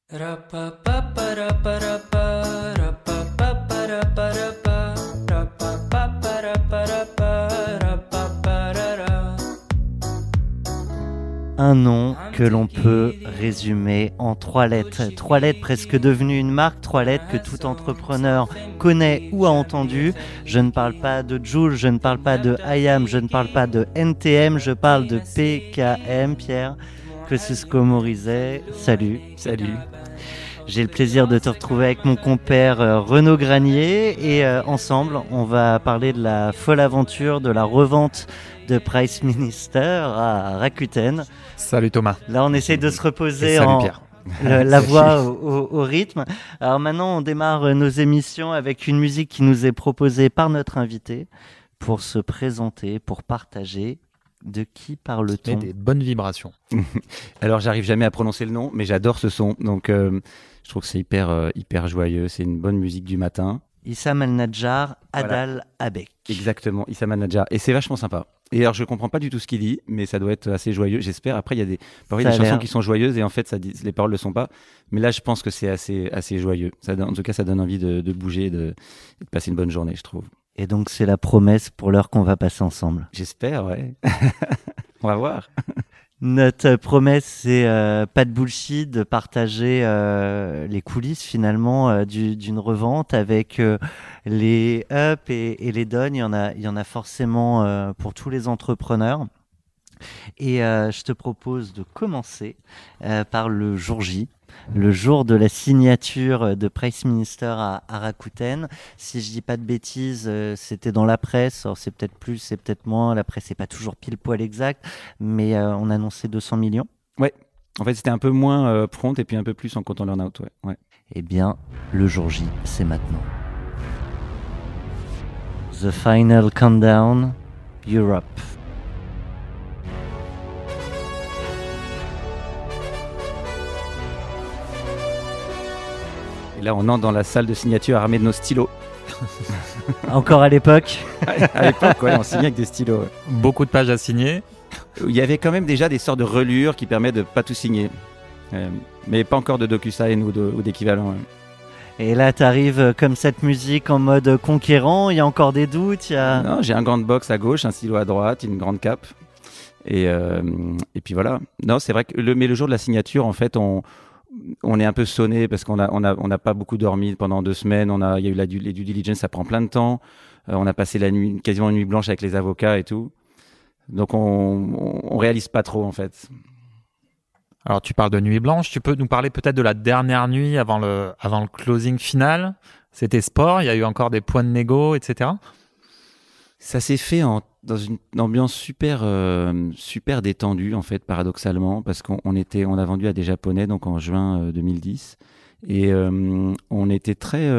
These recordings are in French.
Un nom que l'on peut résumer en 3 lettres. 3 lettres presque devenues une marque, 3 lettres que tout entrepreneur connaît ou a entendu. Je ne parle pas de Joule, je ne parle pas de IAM, je ne parle pas de NTM, je parle de PKM. Pierre Kosciusko-Morizet, salut. Salut. J'ai le plaisir de te retrouver avec mon compère Renaud Granier et ensemble, on va parler de la folle aventure de la revente de Price Minister à Rakuten. Salut Thomas. Là, on essaie de se reposer salut Pierre. La voix au rythme. Alors maintenant, on démarre nos émissions avec une musique qui nous est proposée par notre invité pour se présenter, pour partager. De qui parle-t-on ? Et des bonnes vibrations. Alors, j'arrive jamais à prononcer le nom, mais j'adore ce son. Donc, je trouve que c'est hyper joyeux. C'est une bonne musique du matin. Issam Al-Nadjar, Adal Voilà. Abek. Exactement, Issam Al-Nadjar. Et c'est vachement sympa. Et alors, je comprends pas du tout ce qu'il dit, mais ça doit être assez joyeux. J'espère. Après, il y a des chansons qui sont joyeuses et en fait, les paroles le sont pas. Mais là, je pense que c'est assez joyeux. En tout cas, ça donne envie de bouger et de passer une bonne journée, je trouve. Et donc, c'est la promesse pour l'heure qu'on va passer ensemble. J'espère, ouais. On va voir. Notre promesse, c'est pas de bullshit, de partager les coulisses finalement d'une revente avec les ups et les downs. Il y en a forcément pour tous les entrepreneurs. Et je te propose de commencer par le jour J. Le jour de la signature de Price Minister à Rakuten. Si je dis pas de bêtises, c'était dans la presse. Alors c'est peut-être plus, c'est peut-être moins. La presse n'est pas toujours pile poil exact, mais on annonçait 200 millions. Ouais. En fait, c'était un peu moins prompt et puis un peu plus en comptant l'earn-out. Ouais. Eh bien, le jour J, c'est maintenant. The Final Countdown, Europe. Et là, on entre dans la salle de signature armée de nos stylos. Encore à l'époque. À l'époque, ouais, on signait avec des stylos. Ouais. Beaucoup de pages à signer. Il y avait quand même déjà des sortes de relures qui permettent de pas tout signer. Mais pas encore de DocuSign ou d'équivalent. Ouais. Et là, tu arrives comme cette musique en mode conquérant. Il y a encore des doutes. Non, j'ai un grande box à gauche, un stylo à droite, une grande cape. Et puis voilà. Non, c'est vrai que le jour de la signature, en fait, on est un peu sonné parce qu'on a pas beaucoup dormi pendant 2 semaines. Il y a eu les due diligence, ça prend plein de temps. On a passé la nuit, quasiment une nuit blanche avec les avocats et tout. Donc on réalise pas trop en fait. Alors tu parles de nuit blanche, tu peux nous parler peut-être de la dernière nuit avant le closing final. C'était sport, il y a eu encore des points de négo, etc. Ça s'est fait dans une ambiance super détendue en fait, paradoxalement, parce qu'on a vendu à des Japonais donc en juin 2010 et on était très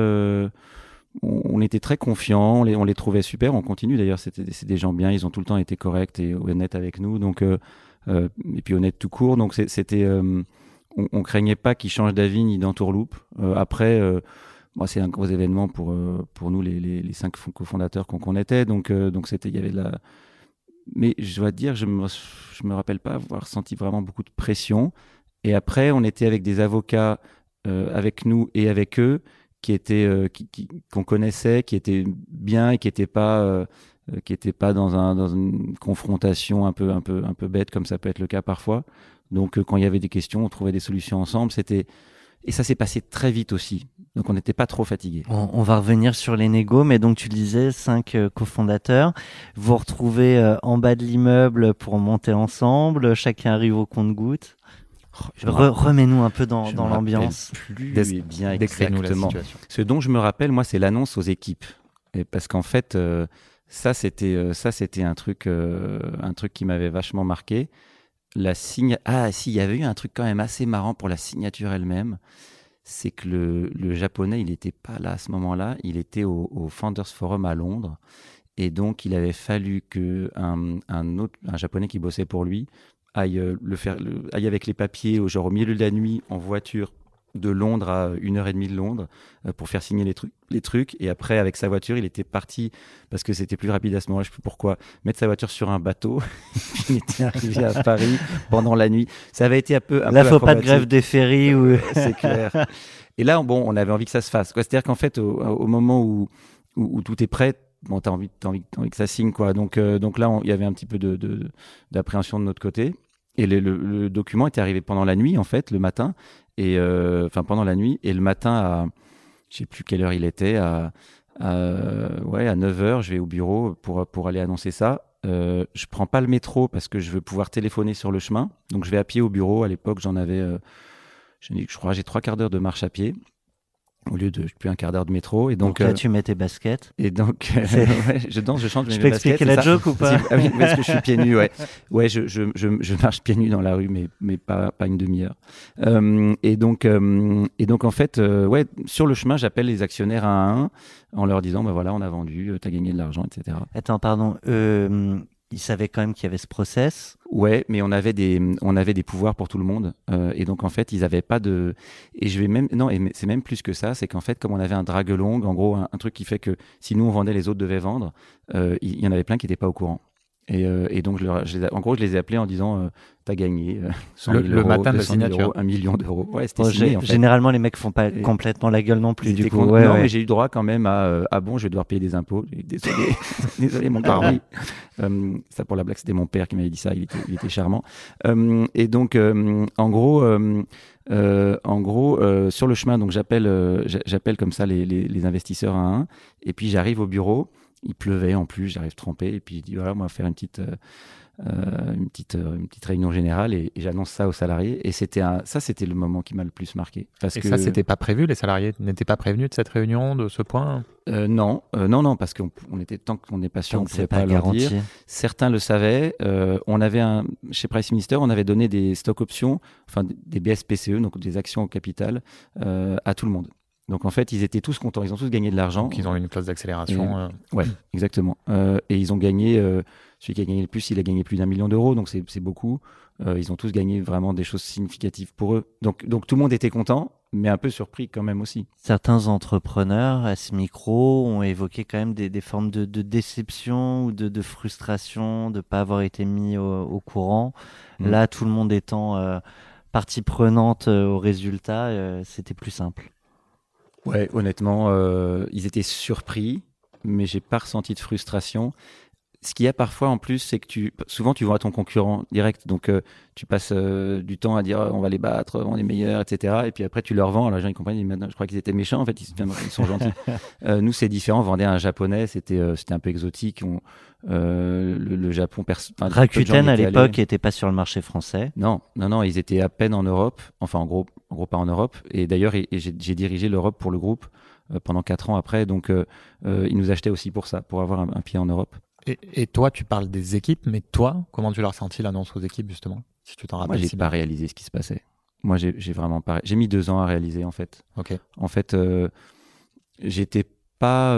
confiants, on les trouvait super, on continue d'ailleurs, c'est des gens bien, ils ont tout le temps été corrects et honnêtes avec nous, donc et puis honnêtes tout court, donc on craignait pas qu'ils changent d'avis ni d'entourloupe. Après c'est un gros événement pour nous les 5 cofondateurs qu'on était, donc il y avait mais je dois te dire, je me rappelle pas avoir senti vraiment beaucoup de pression. Et après, on était avec des avocats avec nous et avec eux qu'on connaissait, qui étaient bien et qui étaient pas dans une confrontation un peu bête comme ça peut être le cas parfois. Donc quand il y avait des questions, on trouvait des solutions ensemble. Et ça s'est passé très vite aussi. Donc on n'était pas trop fatigués. On va revenir sur les négos, mais donc tu le disais, 5 cofondateurs. Vous retrouvez en bas de l'immeuble pour monter ensemble. Chacun arrive au compte-gouttes. Remets-nous un peu dans l'ambiance. Plus bien exactement. Ce dont je me rappelle, moi, c'est l'annonce aux équipes. Et parce qu'en fait, ça c'était un truc qui m'avait vachement marqué. il y avait eu un truc quand même assez marrant pour la signature elle-même. C'est que le japonais, il n'était pas là à ce moment-là. Il était au Founders Forum à Londres. Et donc, il avait fallu qu'un japonais qui bossait pour lui aille avec les papiers au milieu de la nuit en voiture de Londres à 1h30 de Londres pour faire signer les trucs. Et après, avec sa voiture, il était parti, parce que c'était plus rapide à ce moment-là, je ne sais plus pourquoi, mettre sa voiture sur un bateau. Il était arrivé à Paris pendant la nuit. Ça avait été un peu là, il ne faut pas de grève des ferries. C'est clair. Et là, on avait envie que ça se fasse. C'est-à-dire qu'en fait, au moment où tout est prêt, t'as envie que ça signe, quoi. Donc là, il y avait un petit peu d'appréhension de notre côté. Et le document était arrivé pendant la nuit, en fait, le matin. Pendant la nuit. Et le matin, je ne sais plus quelle heure il était, à 9h, je vais au bureau pour aller annoncer ça. Je prends pas le métro parce que je veux pouvoir téléphoner sur le chemin. Donc, je vais à pied au bureau. À l'époque, j'en avais, je crois, j'ai 3 quarts d'heure de marche à pied, au lieu de plus un quart d'heure de métro. Et donc là, tu mets tes baskets. Et donc, je danse, je chante, je mets mes baskets. Je peux expliquer la joke ou pas? Ah oui, parce que je suis pieds nus, ouais. Ouais, je marche pieds nus dans la rue, mais pas une demi-heure. Et donc, en fait, sur le chemin, j'appelle les actionnaires un à un en leur disant, voilà, on a vendu, t'as gagné de l'argent, etc. Attends, pardon. Ils savaient quand même qu'il y avait ce process. Ouais, mais on avait des pouvoirs pour tout le monde. Et donc, en fait, ils n'avaient pas de... Et c'est même plus que ça. C'est qu'en fait, comme on avait un drag long, en gros, un truc qui fait que si nous, on vendait, les autres devaient vendre, il y en avait plein qui n'étaient pas au courant. Et donc, je les ai appelés en disant t'as gagné 100 000 le euros, matin de la 200 000 signature. euros, 1 million d'euros. Ouais, c'était signé, en fait. Généralement, les mecs font pas complètement la gueule non plus, du coup. Mais j'ai eu droit quand même à bon, je vais devoir payer des impôts. Désolé, mon père. Ça, pour la blague, c'était mon père qui m'avait dit ça. Il était charmant. Et donc, en gros, sur le chemin, donc j'appelle comme ça les investisseurs un à un. Et puis j'arrive au bureau. Il pleuvait en plus, j'arrive trempé. Et puis je dis voilà, on va faire une petite réunion générale et j'annonce ça aux salariés. Et c'était le moment qui m'a le plus marqué. Ça, c'était pas prévu. Les salariés n'étaient pas prévenus de cette réunion, de ce point. Non, parce qu'on était, tant qu'on n'est pas sûr, on ne pouvait pas leur garanti. dire. Certains le savaient. On avait chez Price Minister, on avait donné des stock options, enfin des BSPCE, donc des actions au capital, à tout le monde. Donc en fait, ils étaient tous contents, ils ont tous gagné de l'argent. Donc ils ont eu une clause d'accélération. Ouais, exactement. Et ils ont gagné, celui qui a gagné le plus, il a gagné plus d'1 million d'euros, donc c'est beaucoup. Ils ont tous gagné vraiment des choses significatives pour eux. Donc tout le monde était content, mais un peu surpris quand même aussi. Certains entrepreneurs à ce micro ont évoqué quand même des formes de déception ou de frustration de ne pas avoir été mis au courant. Là, tout le monde étant partie prenante au résultat, c'était plus simple. Ouais, honnêtement, ils étaient surpris, mais j'ai pas ressenti de frustration. Ce qu'il y a parfois en plus, c'est que souvent tu vois ton concurrent direct, donc tu passes du temps à dire on va les battre, on est meilleurs, etc. Et puis après tu leur vends, alors les gens ils comprennent, je crois qu'ils étaient méchants, en fait ils sont gentils. Nous c'est différent, on vendait à un japonais, c'était un peu exotique. Le Japon, Rakuten à l'époque n'était pas sur le marché français. Non, ils étaient à peine en Europe, enfin en gros pas en Europe. Et d'ailleurs j'ai dirigé l'Europe pour le groupe pendant 4 ans après, donc ils nous achetaient aussi pour ça, pour avoir un pied en Europe. Et toi, tu parles des équipes, mais toi, comment tu l'as ressenti l'annonce aux équipes justement, si tu t'en rappelles? Moi, j'ai pas réalisé ce qui se passait. Moi, j'ai vraiment pas. J'ai mis 2 ans à réaliser en fait. Ok. En fait, j'étais pas.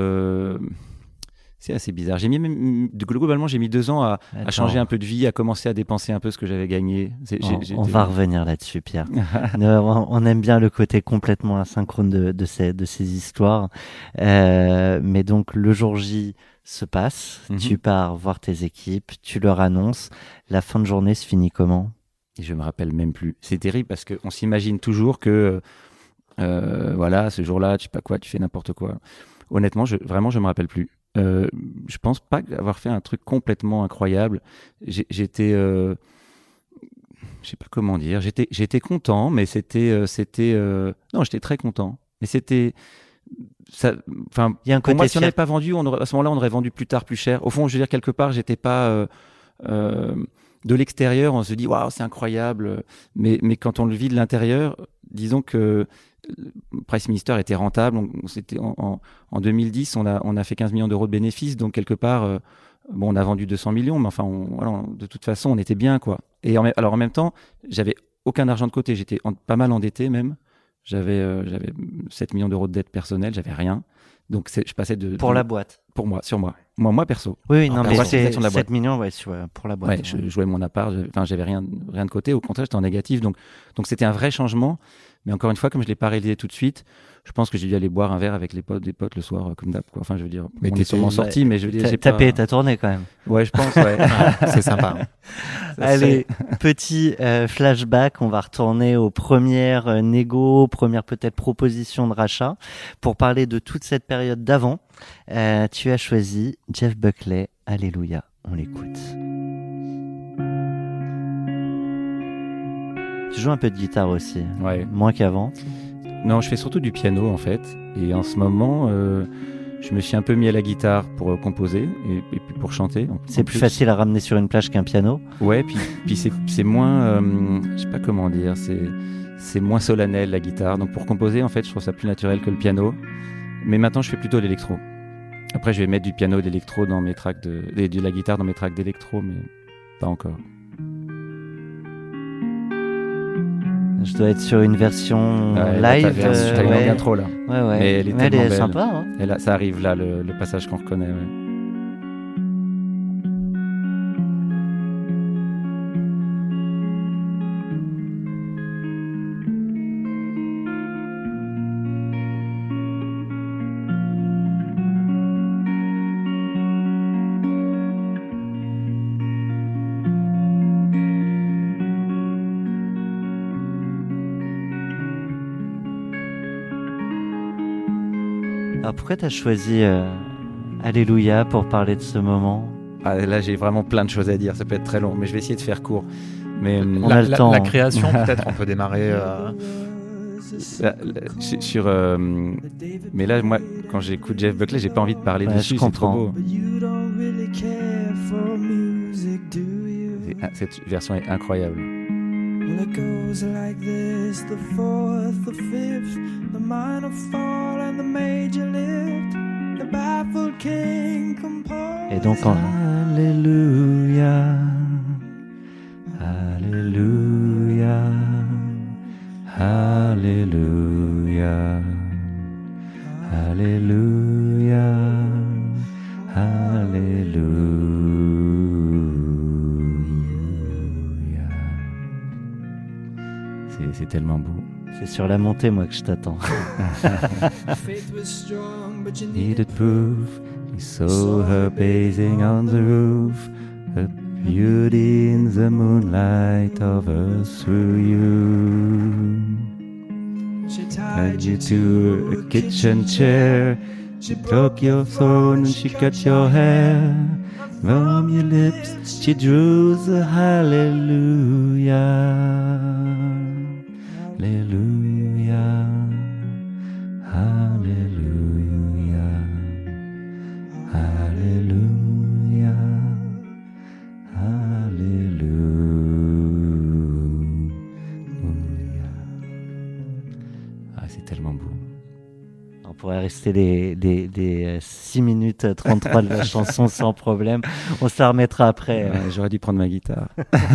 C'est assez bizarre. Globalement, j'ai mis 2 ans à changer un peu de vie, à commencer à dépenser un peu ce que j'avais gagné. On va revenir là-dessus, Pierre. On aime bien le côté complètement asynchrone de ces histoires. Mais donc, le jour J se passe, tu pars voir tes équipes, tu leur annonces. La fin de journée se finit comment? Et je me rappelle même plus. C'est terrible parce qu'on s'imagine toujours que, voilà, ce jour-là, tu sais pas quoi, tu fais n'importe quoi. Honnêtement, je me rappelle plus. Je pense pas avoir fait un truc complètement incroyable. J'étais, je sais pas comment dire. J'étais content, mais non, j'étais très content. Mais c'était, enfin, il y a un côté pour moi, si on n'avait pas vendu, à ce moment-là, on aurait vendu plus tard, plus cher. Au fond, je veux dire, quelque part, j'étais pas de l'extérieur, on se dit waouh, c'est incroyable. Mais quand on le vit de l'intérieur, disons que Price Minister était rentable. C'était en 2010, on a fait 15 millions d'euros de bénéfices, donc quelque part, on a vendu 200 millions, mais enfin, de toute façon, on était bien, quoi. Et alors en même temps, j'avais aucun argent de côté, j'étais pas mal endetté même. J'avais 7 millions d'euros de dette personnelle, j'avais rien. Donc je passais pour la boîte. Pour moi, sur moi. Moi perso. Oui, non, mais c'est 7 millions, ouais, pour la boîte. Ouais, je jouais mon appart, j'avais rien de côté. Au contraire, j'étais en négatif. Donc c'était un vrai changement. Mais encore une fois, comme je l'ai pas réalisé tout de suite, je pense que j'ai dû aller boire un verre avec des potes le soir, comme d'hab, quoi. Enfin, je veux dire, Mais on est sûrement sortis, mais je veux dire, j'ai T'as pas... payé ta tournée quand même. Ouais, je pense, ouais. C'est sympa. Ça, Allez, petit flashback, on va retourner aux premières négos, premières peut-être propositions de rachat. Pour parler de toute cette période d'avant, tu as choisi Jeff Buckley, Alléluia, on l'écoute. Tu joues un peu de guitare aussi, Ouais. moins qu'avant. Non, je fais surtout du piano en fait. Et en ce moment, je me suis un peu mis à la guitare pour composer et puis pour chanter. C'est plus facile à ramener sur une plage qu'un piano. Ouais, puis c'est moins, je sais pas comment dire, c'est moins solennel la guitare. Donc pour composer, en fait, je trouve ça plus naturel que le piano. Mais maintenant, je fais plutôt l'électro. Après, je vais mettre du piano, d'électro dans mes tracks de la guitare dans mes tracks d'électro, mais pas encore. Je dois être sur une version Ouais, live. T'as une longue intro là. Ouais. Mais elle est Mais tellement belle. sympa. Hein. Et là, ça arrive là, le passage qu'on reconnaît. Ouais. Alors pourquoi t'as choisi Alléluia pour parler de ce moment? Ah, là, j'ai vraiment plein de choses à dire. Ça peut être très long, mais je vais essayer de faire court. Mais On a le temps. La création, peut-être, on peut démarrer. mais là, moi, quand j'écoute Jeff Buckley, j'ai pas envie de parler Ouais, dessus. je C'est trop comprends. beau. Cette version est incroyable. Well, it goes like this: the fourth, the fifth, the minor fall and the major lift. The baffled king composed. Et donc en Alléluia, Alléluia, Alléluia, Alléluia, Alléluia. C'est tellement beau. C'est sur la montée, moi, que je t'attends. Faith was strong, but you Needed proof. He saw her bathing on the roof. Her beauty in the moonlight hovers through you. she Tied you to a kitchen chair. She broke your thorn and she cut your hair. From your lips she drew the hallelujah. Hallelujah. Hallelujah. Hallelujah. Hallelujah. Ah, c'est tellement beau. On pourrait rester des 6 minutes 33 de la chanson sans problème. On s'en remettra après. J'aurais dû prendre ma guitare.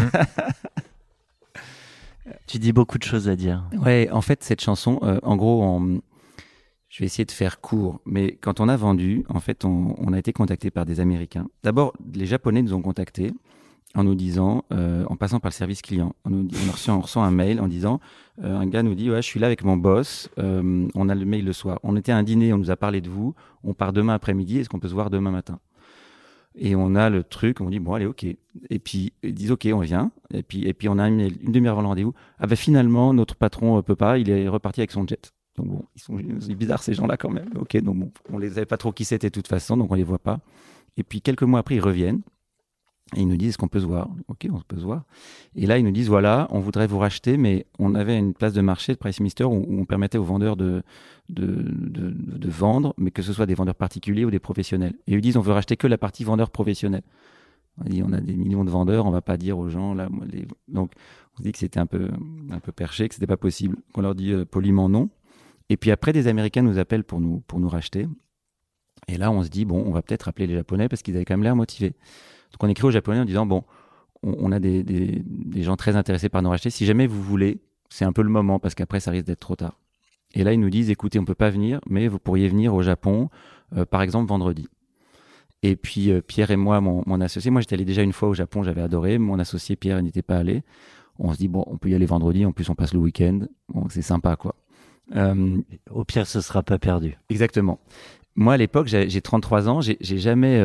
Tu dis beaucoup de choses à dire. Ouais, en fait, cette chanson, en gros, je vais essayer de faire court, mais quand on a vendu, en fait, on a été contacté par des Américains. D'abord, les Japonais nous ont contactés en nous disant, en passant par le service client, on reçoit un mail en disant, un gars nous dit, ouais, je suis là avec mon boss, on a le mail le soir. On était à un dîner, on nous a parlé de vous, on part demain après-midi, est-ce qu'on peut se voir demain matin? Et on a le truc, on dit, bon, allez, ok. Et puis, ils disent, ok, on vient. Et puis on a une demi-heure avant le rendez-vous. Ah ben finalement, notre patron peut pas, il est reparti avec son jet. Donc bon, c'est bizarre ces gens-là quand même. Ok, donc bon, on les avait pas trop qui c'était de toute façon, donc on les voit pas. Et puis quelques mois après, ils reviennent. Et ils nous disent, est-ce qu'on peut se voir? Ok, on peut se voir. Et là, ils nous disent, voilà, on voudrait vous racheter, mais on avait une place de marché, de Price Mister, où on permettait aux vendeurs de vendre, mais que ce soit des vendeurs particuliers ou des professionnels. Et ils disent, on veut racheter que la partie vendeur professionnel. On dit, on a des millions de vendeurs, on va pas dire aux gens, là, donc, on se dit que c'était un peu perché, que c'était pas possible. On leur dit poliment non. Et puis après, des Américains nous appellent pour nous racheter. Et là, on se dit, bon, on va peut-être appeler les Japonais parce qu'ils avaient quand même l'air motivés. Donc on écrit aux Japonais en disant, bon, on a des gens très intéressés par nous racheter. Si jamais vous voulez, c'est un peu le moment parce qu'après, ça risque d'être trop tard. Et là, ils nous disent, écoutez, on peut pas venir, mais vous pourriez venir au Japon, par exemple, vendredi. Et puis Pierre et moi, mon associé, moi j'étais allé déjà une fois au Japon, j'avais adoré. Mon associé Pierre n'était pas allé. On se dit, bon, on peut y aller vendredi, en plus on passe le week-end, bon, c'est sympa, quoi. Au pire, ce sera pas perdu. Exactement. Moi, à l'époque, j'ai 33 ans, j'ai jamais...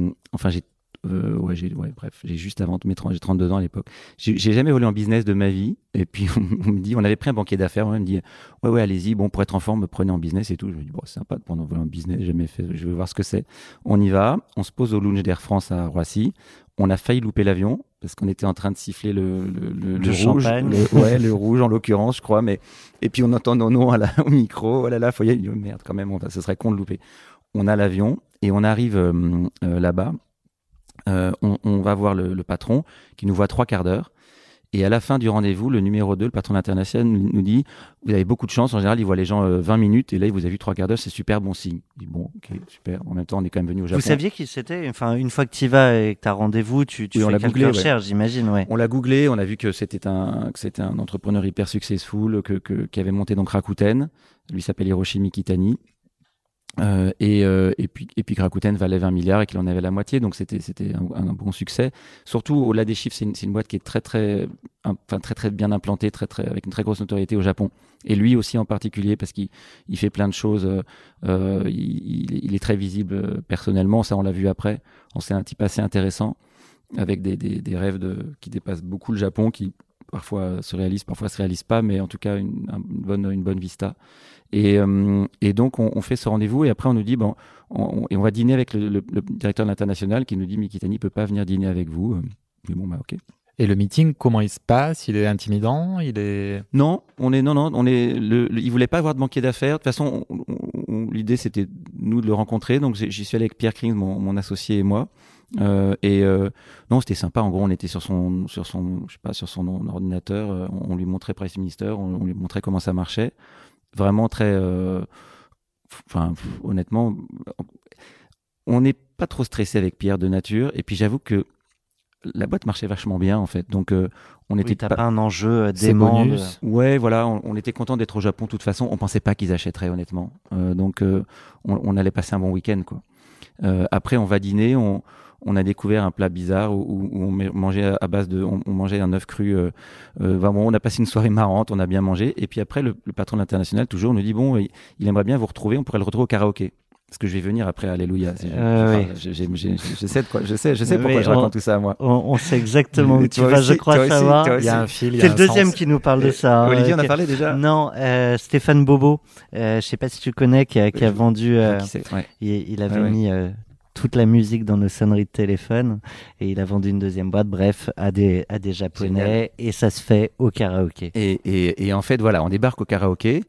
j'ai juste avant mes 30, j'ai 32 ans à l'époque. J'ai jamais volé en business de ma vie. Et puis, on me dit, on avait pris un banquier d'affaires, on me dit, ouais, allez-y, bon, pour être en forme, me prenez en business et tout. Je me dis, bon, c'est sympa de prendre voler en business, j'ai jamais fait, je veux voir ce que c'est. On y va, on se pose au lounge d'Air France à Roissy. On a failli louper l'avion parce qu'on était en train de siffler le rouge, le rouge en l'occurrence, je crois. Et puis on entend nos noms au micro. Oh là là, faut y aller. Oh merde, quand même, ce serait con de louper. On a l'avion et on arrive là-bas. On va voir le patron qui nous voit 3 quarts d'heure. Et à la fin du rendez-vous, le numéro 2, le patron international, nous dit « Vous avez beaucoup de chance. En général, il voit les gens 20 minutes. Et là, il vous a vu 3 quarts d'heure. C'est super bon signe. » Je dis « Bon, ok, super. En même temps, on est quand même venu au Japon. » Vous saviez qui c'était? Enfin, une fois que tu y vas et que tu as rendez-vous, tu fais quelques recherches, j'imagine. Ouais. On l'a googlé. On a vu que c'était un entrepreneur hyper successful qui avait monté donc Rakuten. Lui s'appelle Hiroshi Mikitani. Et puis Rakuten valait 20 milliards et qu'il en avait la moitié, donc c'était un bon succès. Surtout au-delà des chiffres, c'est une boîte qui est très bien implantée, avec une très grosse notoriété au Japon. Et lui aussi en particulier parce qu'il fait plein de choses. Il est très visible personnellement, ça on l'a vu après. C'est un type assez intéressant avec des rêves qui dépassent beaucoup le Japon, qui parfois se réalisent, parfois se réalisent pas, mais en tout cas une bonne vista. Et donc on fait ce rendez-vous et après on nous dit on va dîner avec le directeur de l'international qui nous dit Mikitani peut pas venir dîner avec vous. Mais bon, ok. Et le meeting, comment il se passe? Il est intimidant? Non, il voulait pas avoir de banquier d'affaires. De toute façon, l'idée c'était nous de le rencontrer. Donc j'y suis allé avec Pierre Krings, mon associé et moi. Non, c'était sympa. En gros, on était sur son ordinateur. On lui montrait Price Minister, on lui montrait comment ça marchait. Vraiment très, honnêtement, on n'est pas trop stressé avec Pierre de nature. Et puis j'avoue que la boîte marchait vachement bien en fait. Donc on était pas un enjeu dément. Ouais, voilà, on était content d'être au Japon. De toute façon, on pensait pas qu'ils achèteraient honnêtement. Donc on allait passer un bon week-end quoi. Après, on va dîner. On a découvert un plat bizarre où on mangeait à base on mangeait un œuf cru. On a passé une soirée marrante, on a bien mangé. Et puis après, le patron de l'international toujours nous dit bon, il aimerait bien vous retrouver. On pourrait le retrouver au karaoké. Parce que je vais venir après, alléluia. Je sais pourquoi je raconte tout ça, moi. On sait exactement où tu vas, je crois savoir. Il y a un fil. C'est le deuxième qui nous parle de ça. Olivier, on a parlé déjà. Non, Stéphane Bobo. Je sais pas si tu connais, qui a vendu. Il avait mis toute la musique dans nos sonneries de téléphone et il a vendu une deuxième boîte, bref, à des Japonais. Génial. Et ça se fait au karaoké. Et en fait, voilà, on débarque au karaoké.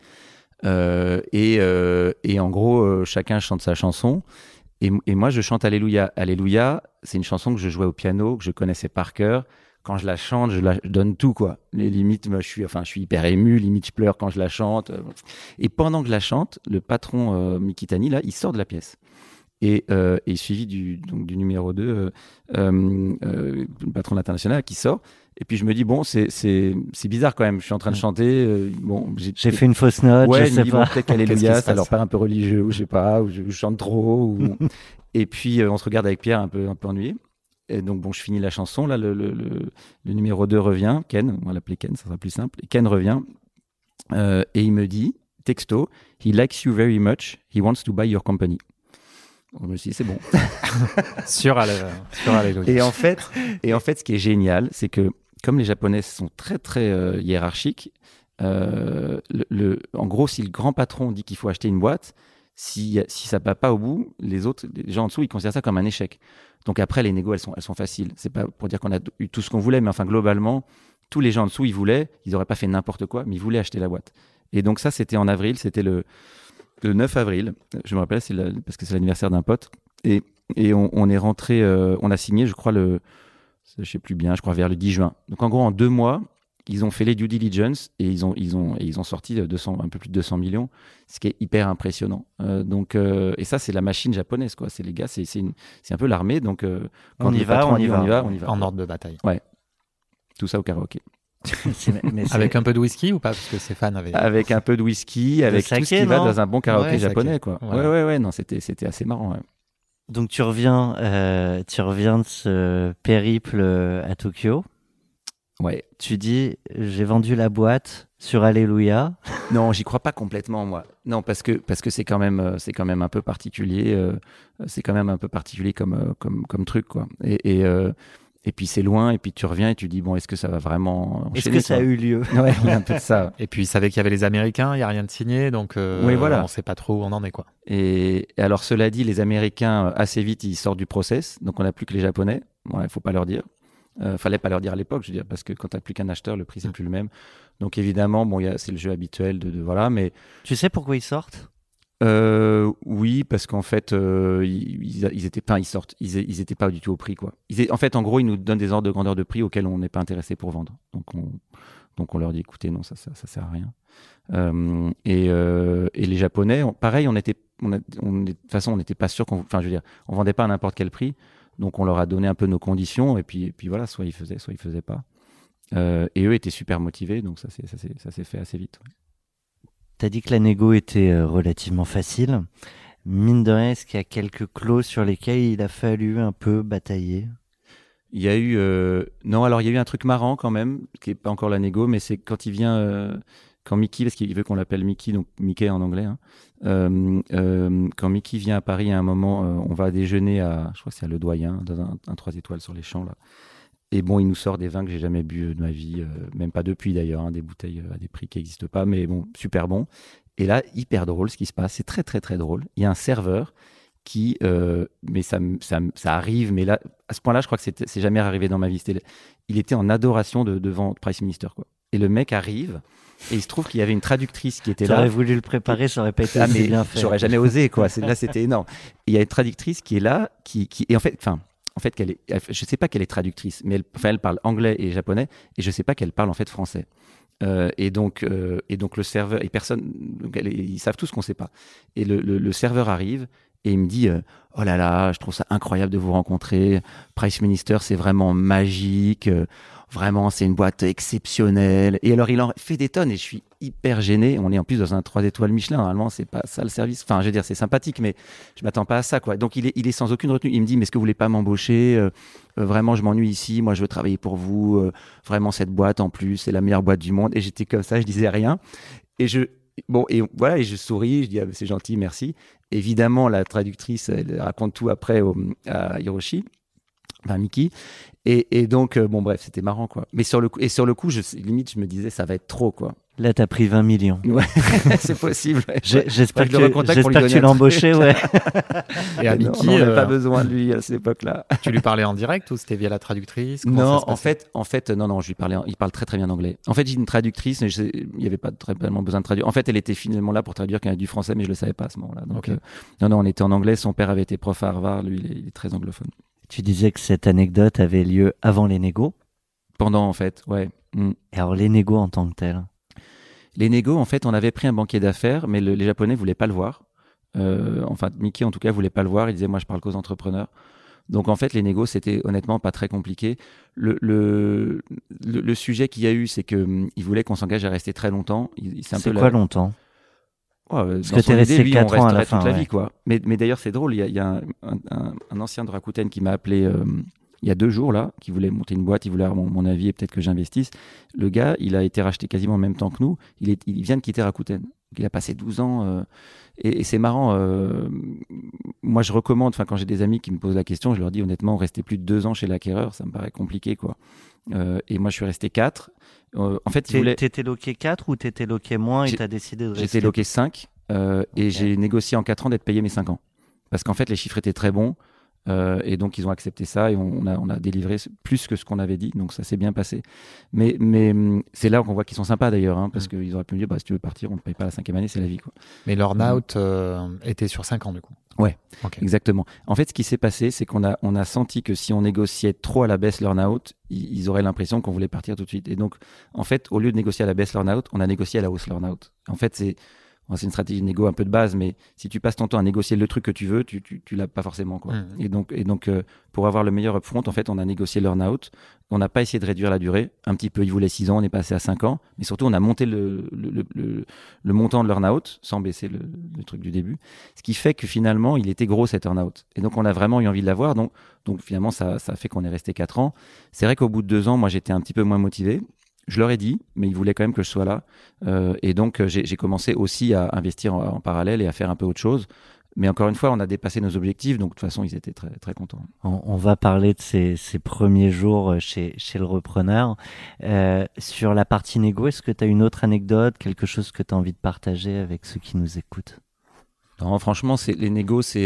Et en gros, chacun chante sa chanson. Et moi, je chante Alléluia. Alléluia, c'est une chanson que je jouais au piano, que je connaissais par cœur. Quand je la chante, je donne tout, quoi. Les limites, moi, je suis hyper ému. Limite, je pleure quand je la chante. Et pendant que je la chante, le patron Mikitani, là, il sort de la pièce. Et suivi du numéro 2, le patron de l'international qui sort. Et puis je me dis bon, c'est bizarre quand même. Je suis en train de chanter. J'ai fait une fausse note. Ouais, je sais pas. Peut-être Alléluia, ça leur paraît un peu religieux, ou je sais pas, ou je chante trop. Et puis on se regarde avec Pierre un peu ennuyé. Et donc bon, je finis la chanson. Là, le numéro 2 revient. Ken, on va l'appeler Ken, ça sera plus simple. Et Ken revient et il me dit texto, he likes you very much. He wants to buy your company. Je me suis dit, c'est bon. sur Alléluia. Et en fait, ce qui est génial, c'est que comme les Japonais sont très, très hiérarchiques, en gros, si le grand patron dit qu'il faut acheter une boîte, si ça ne va pas au bout, les gens en dessous, ils considèrent ça comme un échec. Donc après, les négos, elles sont faciles. C'est pas pour dire qu'on a eu tout ce qu'on voulait, mais enfin, globalement, tous les gens en dessous, ils n'auraient pas fait n'importe quoi, mais ils voulaient acheter la boîte. Et donc ça, c'était en avril, c'était le 9 avril, je me rappelle, parce que c'est l'anniversaire d'un pote. Et on est rentré, on a signé, je crois, je sais plus bien, je crois vers le 10 juin. Donc en gros, en 2 mois, ils ont fait les due diligence et ils ont sorti un peu plus de 200 millions, ce qui est hyper impressionnant. Et ça, c'est la machine japonaise, quoi. C'est les gars, c'est un peu l'armée. Donc quand on y va. En ordre de bataille. Ouais. Tout ça au karaoké. Avec un peu de whisky ou pas, parce que Stéphane avait. Avec un peu de whisky, avec saké, tout ce qui va dans un bon karaoké japonais, saké. quoi. Voilà. Ouais, non, c'était assez marrant. Ouais. Donc tu reviens de ce périple à Tokyo. Ouais. Tu dis, j'ai vendu la boîte sur Alléluia. Non, j'y crois pas complètement, moi. Non, parce que c'est quand même un peu particulier. C'est quand même un peu particulier comme truc, quoi. Et puis c'est loin, et puis tu reviens et tu dis bon, est-ce que ça va vraiment enchaîner, Est-ce que ça a quoi. eu lieu? Ouais, il y a un peu de ça. Et puis, il savait qu'il y avait les Américains, il n'y a rien de signé, donc Oui, voilà. on ne sait pas trop où on en est, quoi. Et alors, cela dit, les Américains, assez vite, ils sortent du process, donc on n'a plus que les Japonais. Bon, il faut pas leur dire. Fallait pas leur dire à l'époque, je veux dire, parce que quand tu n'as plus qu'un acheteur, le prix c'est plus le même. Donc évidemment, bon, c'est le jeu habituel de voilà, mais Tu sais pourquoi ils sortent? oui, parce qu'en fait, ils étaient pas, ils étaient pas du tout au prix, quoi. En fait, en gros, ils nous donnent des ordres de grandeur de prix auxquels on n'est pas intéressé pour vendre. Donc on leur dit, écoutez, non, ça sert à rien. Et les Japonais, pareil, de toute façon, on n'était pas sûr enfin, je veux dire, on vendait pas à n'importe quel prix. Donc on leur a donné un peu nos conditions et puis voilà, soit ils faisaient pas. Et eux étaient super motivés, donc ça s'est fait assez vite. Ouais. T'as dit que la négo était relativement facile. Mine de rien, est-ce qu'il y a quelques clauses sur lesquelles il a fallu un peu batailler? Il y a eu non, alors il y a eu un truc marrant quand même, qui est pas encore la négo, mais c'est quand il vient quand Mickey, parce qu'il veut qu'on l'appelle Mickey, donc Mickey en anglais. Hein, quand Mickey vient à Paris à un moment, on va déjeuner je crois que c'est à Le Doyen, dans un 3 étoiles sur les Champs là. Et bon, il nous sort des vins que j'ai jamais bu de ma vie, même pas depuis d'ailleurs, hein, des bouteilles à des prix qui n'existent pas, mais bon, super bon. Et là, hyper drôle ce qui se passe, c'est très très très drôle. Il y a un serveur qui, mais ça arrive, mais là, à ce point-là, je crois que c'est jamais arrivé dans ma vie. Il était en adoration devant Price Minister, quoi. Et le mec arrive, et il se trouve qu'il y avait une traductrice qui était là. J'aurais voulu le préparer, ça aurait pas été assez bien fait. J'aurais jamais osé, quoi. Là, c'était énorme. Et il y a une traductrice qui est là, et en fait, je sais pas qu'elle est traductrice, mais elle parle anglais et japonais, et je sais pas qu'elle parle en fait français. Et donc le serveur, et personne, donc ils savent tous qu'on sait pas. Et le serveur arrive et il me dit oh là là, je trouve ça incroyable de vous rencontrer. Price Minister, c'est vraiment magique. Vraiment, c'est une boîte exceptionnelle. Et alors, il en fait des tonnes et je suis hyper gêné. On est en plus dans un 3 étoiles Michelin. Normalement, c'est pas ça le service. Enfin, je veux dire, c'est sympathique, mais je m'attends pas à ça, quoi. Donc, il est sans aucune retenue. Il me dit, mais est-ce que vous voulez pas m'embaucher? Vraiment, je m'ennuie ici. Moi, je veux travailler pour vous. Vraiment, cette boîte, en plus, c'est la meilleure boîte du monde. Et j'étais comme ça, je disais rien. Et voilà, et je souris. Je dis, ah, c'est gentil, merci. Évidemment, la traductrice, elle raconte tout après à Hiroshi. Enfin, Mickey. Et donc, bon, bref, c'était marrant, quoi. Mais sur le coup, limite, je me disais, ça va être trop, quoi. Là, t'as pris 20 millions. Ouais, c'est possible. Ouais. J'espère que tu l'as embauché, ouais. Et à Mickey, on n'avait pas besoin de lui à cette époque-là. Tu lui parlais en direct ou c'était via la traductrice? Non, en fait, non, je lui parlais. Il parle très très bien anglais. En fait, j'ai une traductrice, mais il n'y avait pas vraiment besoin de traduire. En fait, elle était finalement là pour traduire quand il y a du français, mais je le savais pas à ce moment-là. Donc, okay. Non, on était en anglais. Son père avait été prof à Harvard. Lui, il est très anglophone. Tu disais que cette anecdote avait lieu avant les négos. Pendant, en fait, ouais. Et alors, les négos en tant que tels? Les négos, en fait, on avait pris un banquier d'affaires, mais les Japonais voulaient pas le voir. Enfin, Mickey, en tout cas, voulait pas le voir. Il disait, moi, je parle qu'aux entrepreneurs. Donc, en fait, les négos, c'était honnêtement pas très compliqué. Le sujet qu'il y a eu, c'est qu'il voulait qu'on s'engage à rester très longtemps. C'est quoi longtemps? Parce que t'es resté 4 ans à la fin, toute la vie, quoi. Mais d'ailleurs, c'est drôle. Il y a un ancien de Rakuten qui m'a appelé il y a 2 jours, là, qui voulait monter une boîte, il voulait avoir mon avis et peut-être que j'investisse. Le gars, il a été racheté quasiment en même temps que nous. Il vient de quitter Rakuten. Il a passé 12 ans. Et c'est marrant. Moi, je recommande, quand j'ai des amis qui me posent la question, je leur dis honnêtement, rester plus de 2 ans chez l'acquéreur, ça me paraît compliqué, quoi. Et moi, je suis resté 4. En fait, t'étais loqué 4 ou t'étais loqué moins et t'as décidé de rester? J'étais loqué 5 et j'ai négocié en 4 ans d'être payé mes 5 ans. Parce qu'en fait, les chiffres étaient très bons. Et donc ils ont accepté ça et on a délivré plus que ce qu'on avait dit, donc ça s'est bien passé. Mais c'est là qu'on voit qu'ils sont sympas d'ailleurs, hein, parce qu'ils auraient pu me dire si tu veux partir, on ne paye pas la 5e année, c'est la vie, quoi. Mais l'earn-out était sur 5 ans du coup. Ouais, okay. Exactement. En fait, ce qui s'est passé, c'est qu'on a senti que si on négociait trop à la baisse l'earn-out, ils auraient l'impression qu'on voulait partir tout de suite. Et donc, en fait, au lieu de négocier à la baisse l'earn-out, on a négocié à la hausse l'earn-out. En fait, c'est une stratégie de négo un peu de base, mais si tu passes ton temps à négocier le truc que tu veux, tu l'as pas forcément, quoi. Et donc pour avoir le meilleur upfront, en fait, on a négocié l'earn-out. On n'a pas essayé de réduire la durée. Un petit peu, ils voulaient 6 ans, on est passé à 5 ans. Mais surtout, on a monté le montant de l'earn-out sans baisser le truc du début. Ce qui fait que finalement, il était gros cet earn-out. Et donc, on a vraiment eu envie de l'avoir. Donc finalement, ça a fait qu'on est resté 4 ans. C'est vrai qu'au bout de 2 ans, moi, j'étais un petit peu moins motivé. Je leur ai dit, mais ils voulaient quand même que je sois là. Et donc, j'ai commencé aussi à investir en parallèle et à faire un peu autre chose. Mais encore une fois, on a dépassé nos objectifs, donc de toute façon, ils étaient très, très contents. On va parler de ces premiers jours chez le repreneur. Sur la partie négo, est-ce que tu as une autre anecdote, quelque chose que tu as envie de partager avec ceux qui nous écoutent? Non, franchement, les négos, c'est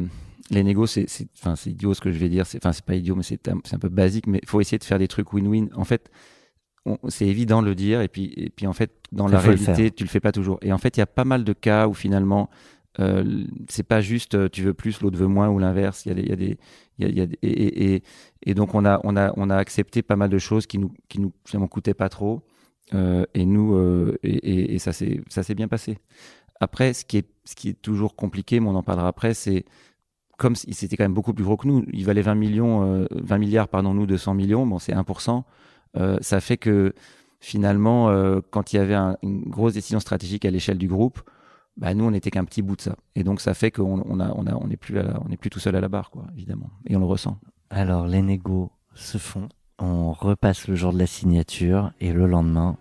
idiot ce que je vais dire. C'est pas idiot, mais c'est un peu basique. Mais il faut essayer de faire des trucs win-win. En fait, c'est évident de le dire, et puis en fait, dans la réalité, tu le fais pas toujours. Et en fait, il y a pas mal de cas où finalement, c'est pas juste tu veux plus, l'autre veut moins, ou l'inverse. Et donc on a accepté pas mal de choses qui nous finalement coûtaient pas trop, et ça s'est bien passé. Après, ce qui est toujours compliqué, mais on en parlera après, c'est comme c'était quand même beaucoup plus gros que nous. Il valait 20 milliards, nous 200 millions. Bon, c'est 1%. Ça fait que finalement, quand il y avait une grosse décision stratégique à l'échelle du groupe, bah nous on n'était qu'un petit bout de ça, et donc ça fait qu'on n'est plus tout seul à la barre, quoi, évidemment, et on le ressent. Alors les négos se font, on repasse le jour de la signature, et le lendemain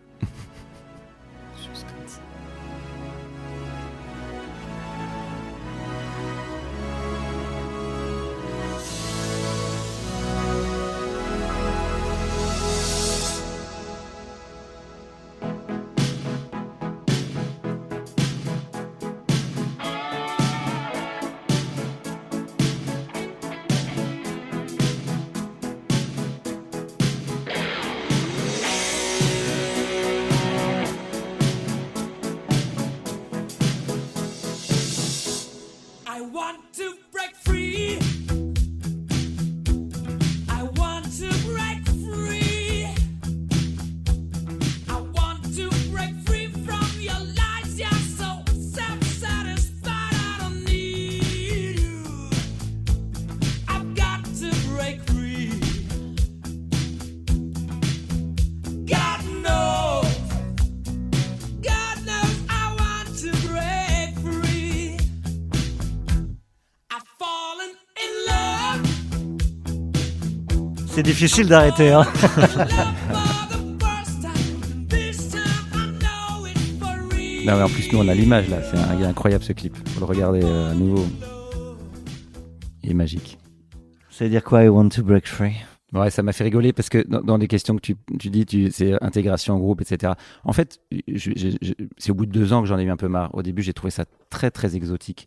c'est difficile d'arrêter, hein. Non, mais en plus, nous, on a l'image, là. Il est incroyable, ce clip. Faut le regarder à nouveau. Il est magique. Ça veut dire quoi, I want to break free? Ouais, ça m'a fait rigoler parce que dans les questions que tu dis, c'est intégration en groupe, etc. En fait, c'est au bout de 2 ans que j'en ai eu un peu marre. Au début, j'ai trouvé ça très, très exotique.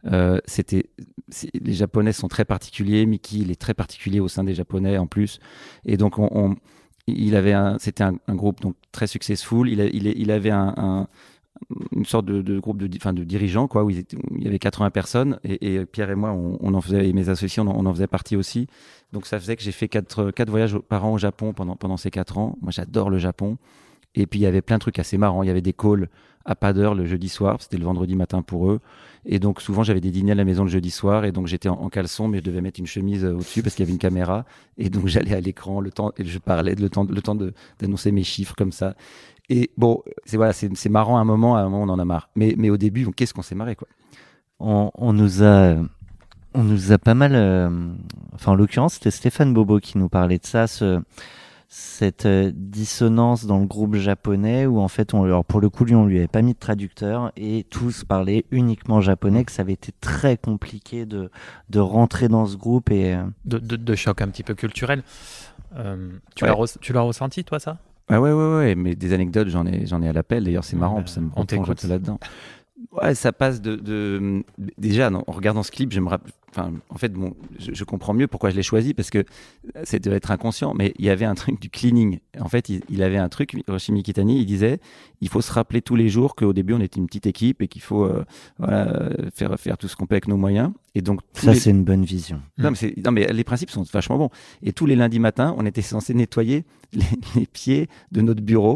Les Japonais sont très particuliers. Mickey, il est très particulier au sein des Japonais en plus. Et donc, c'était un groupe donc très successful. Il avait une sorte de groupe de dirigeants, quoi, où il y avait 80 personnes, et Pierre et moi, on en faisait, et mes associés, on en faisait partie aussi. Donc ça faisait que j'ai fait 4 voyages par an au Japon pendant ces 4 ans. Moi, j'adore le Japon. Et puis il y avait plein de trucs assez marrants. Il y avait des calls à pas d'heure le jeudi soir, c'était le vendredi matin pour eux. Et donc souvent j'avais des dîners à la maison le jeudi soir, et donc j'étais en caleçon, mais je devais mettre une chemise au-dessus parce qu'il y avait une caméra. Et donc j'allais à l'écran et je parlais le temps d'annoncer mes chiffres comme ça. Et bon, c'est marrant à un moment on en a marre. Mais au début, qu'est-ce qu'on s'est marré, quoi. On nous a pas mal, en l'occurrence c'était Stéphane Bobo qui nous parlait de ça, cette dissonance dans le groupe japonais où en fait, alors pour le coup, on lui avait pas mis de traducteur et tous parlaient uniquement japonais, que ça avait été très compliqué de rentrer dans ce groupe et de choc un petit peu culturel. Tu l'as ressenti, toi, ça? Ouais, mais des anecdotes, j'en ai à l'appel. D'ailleurs, c'est marrant, ça me replonge là-dedans. Ouais, ça passe déjà, en regardant ce clip, en fait, je comprends mieux pourquoi je l'ai choisi, parce que ça devait être inconscient, mais il y avait un truc du cleaning. En fait, il avait un truc, Hiroshi Mikitani, il disait, il faut se rappeler tous les jours qu'au début, on était une petite équipe et qu'il faut faire tout ce qu'on peut avec nos moyens. Et donc, c'est une bonne vision. Non, mais les principes sont vachement bons. Et tous les lundis matins, on était censé nettoyer les pieds de notre bureau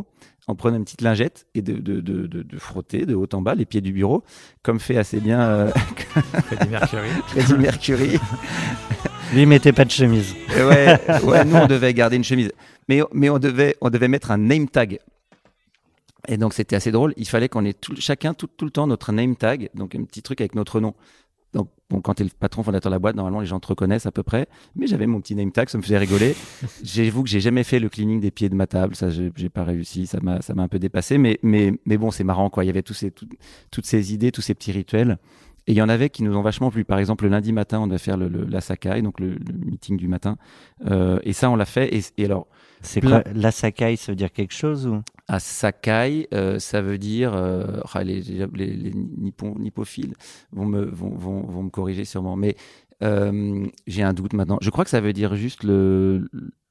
en prenant une petite lingette et de frotter de haut en bas les pieds du bureau, comme fait assez bien Freddie Mercury. Freddie Mercury. Lui, il mettait pas de chemise. Ouais, nous, on devait garder une chemise. Mais on devait mettre un name tag. Et donc, c'était assez drôle. Il fallait qu'on ait chacun tout le temps notre name tag, donc un petit truc avec notre nom. Donc, bon, quand tu es le patron fondateur de la boîte, normalement, les gens te reconnaissent à peu près. Mais j'avais mon petit name tag, ça me faisait rigoler. J'avoue que j'ai jamais fait le cleaning des pieds de ma table. Ça, j'ai pas réussi. Ça m'a un peu dépassé. Mais bon, c'est marrant, quoi. Il y avait toutes ces idées, tous ces petits rituels. Et il y en avait qui nous ont vachement plu. Par exemple, le lundi matin, on devait faire la Sakai, donc le meeting du matin. Et ça, on l'a fait. Et alors, C'est quoi la Sakai, ça veut dire quelque chose ou à Sakai, ça veut dire les nippophiles vont me corriger sûrement, mais j'ai un doute maintenant. Je crois que ça veut dire juste le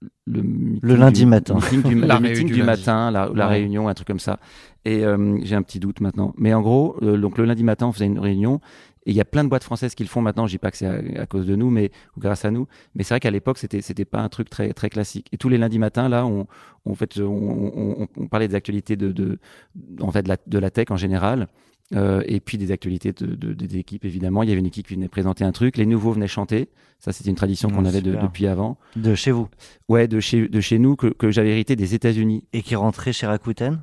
lundi matin. La le meeting du lundi. matin, la Ouais. réunion, un truc comme ça. Et j'ai un petit doute maintenant. Mais en gros, donc le lundi matin, on faisait une réunion. Et il y a plein de boîtes françaises qui le font maintenant. Je dis pas que c'est à cause de nous, ou grâce à nous. Mais c'est vrai qu'à l'époque, c'était pas un truc très très classique. Et tous les lundis matins, là, on parlait des actualités de la tech en général. Et puis des actualités des équipes, évidemment. Il y avait une équipe qui venait présenter un truc. Les nouveaux venaient chanter. Ça, c'était une tradition qu'on avait Super. depuis avant. de chez vous Ouais, de chez nous, que j'avais hérité des États-Unis. et qui rentrait chez Rakuten?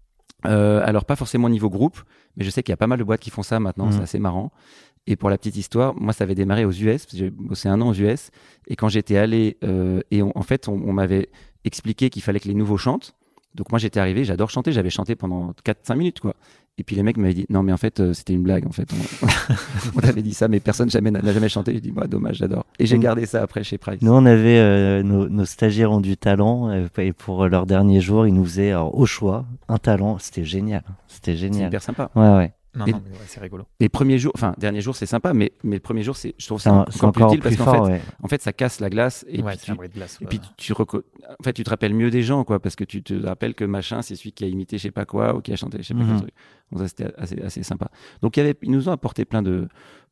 Alors, pas forcément au niveau groupe, mais je sais qu'il y a pas mal de boîtes qui font ça maintenant. C'est assez marrant. Et pour la petite histoire, moi, ça avait démarré aux US. Parce que j'ai bossé 1 an aux US. Et quand j'étais allé, en fait, on m'avait expliqué qu'il fallait que les nouveaux chantent. Donc, moi, j'étais arrivé, j'adore chanter. J'avais chanté pendant 4-5 minutes, quoi. Et puis les mecs m'avaient dit non mais en fait c'était une blague en fait on t'avait dit ça mais personne n'a jamais chanté. J'ai dit bah dommage, j'adore, et j'ai gardé ça après chez Price. Nous, on avait nos stagiaires ont du talent et pour leur dernier jour, ils nous faisaient au choix un talent. C'était génial. C'est hyper sympa. Ouais. Non, Et- non, mais ouais, c'est rigolo. Les premiers jours, enfin dernier jour c'est sympa, mais le premier jour je trouve C'est ça c'est encore plus utile plus parce qu'en fort. fait, Ouais. en fait ça casse la glace et Ouais, puis c'est un bruit de glace. et puis en fait tu te rappelles mieux des gens, quoi, parce que tu te rappelles que machin c'est celui qui a imité je sais pas quoi ou qui a chanté je sais pas quel truc. Donc ça c'était assez sympa. Donc ils nous ont apporté plein de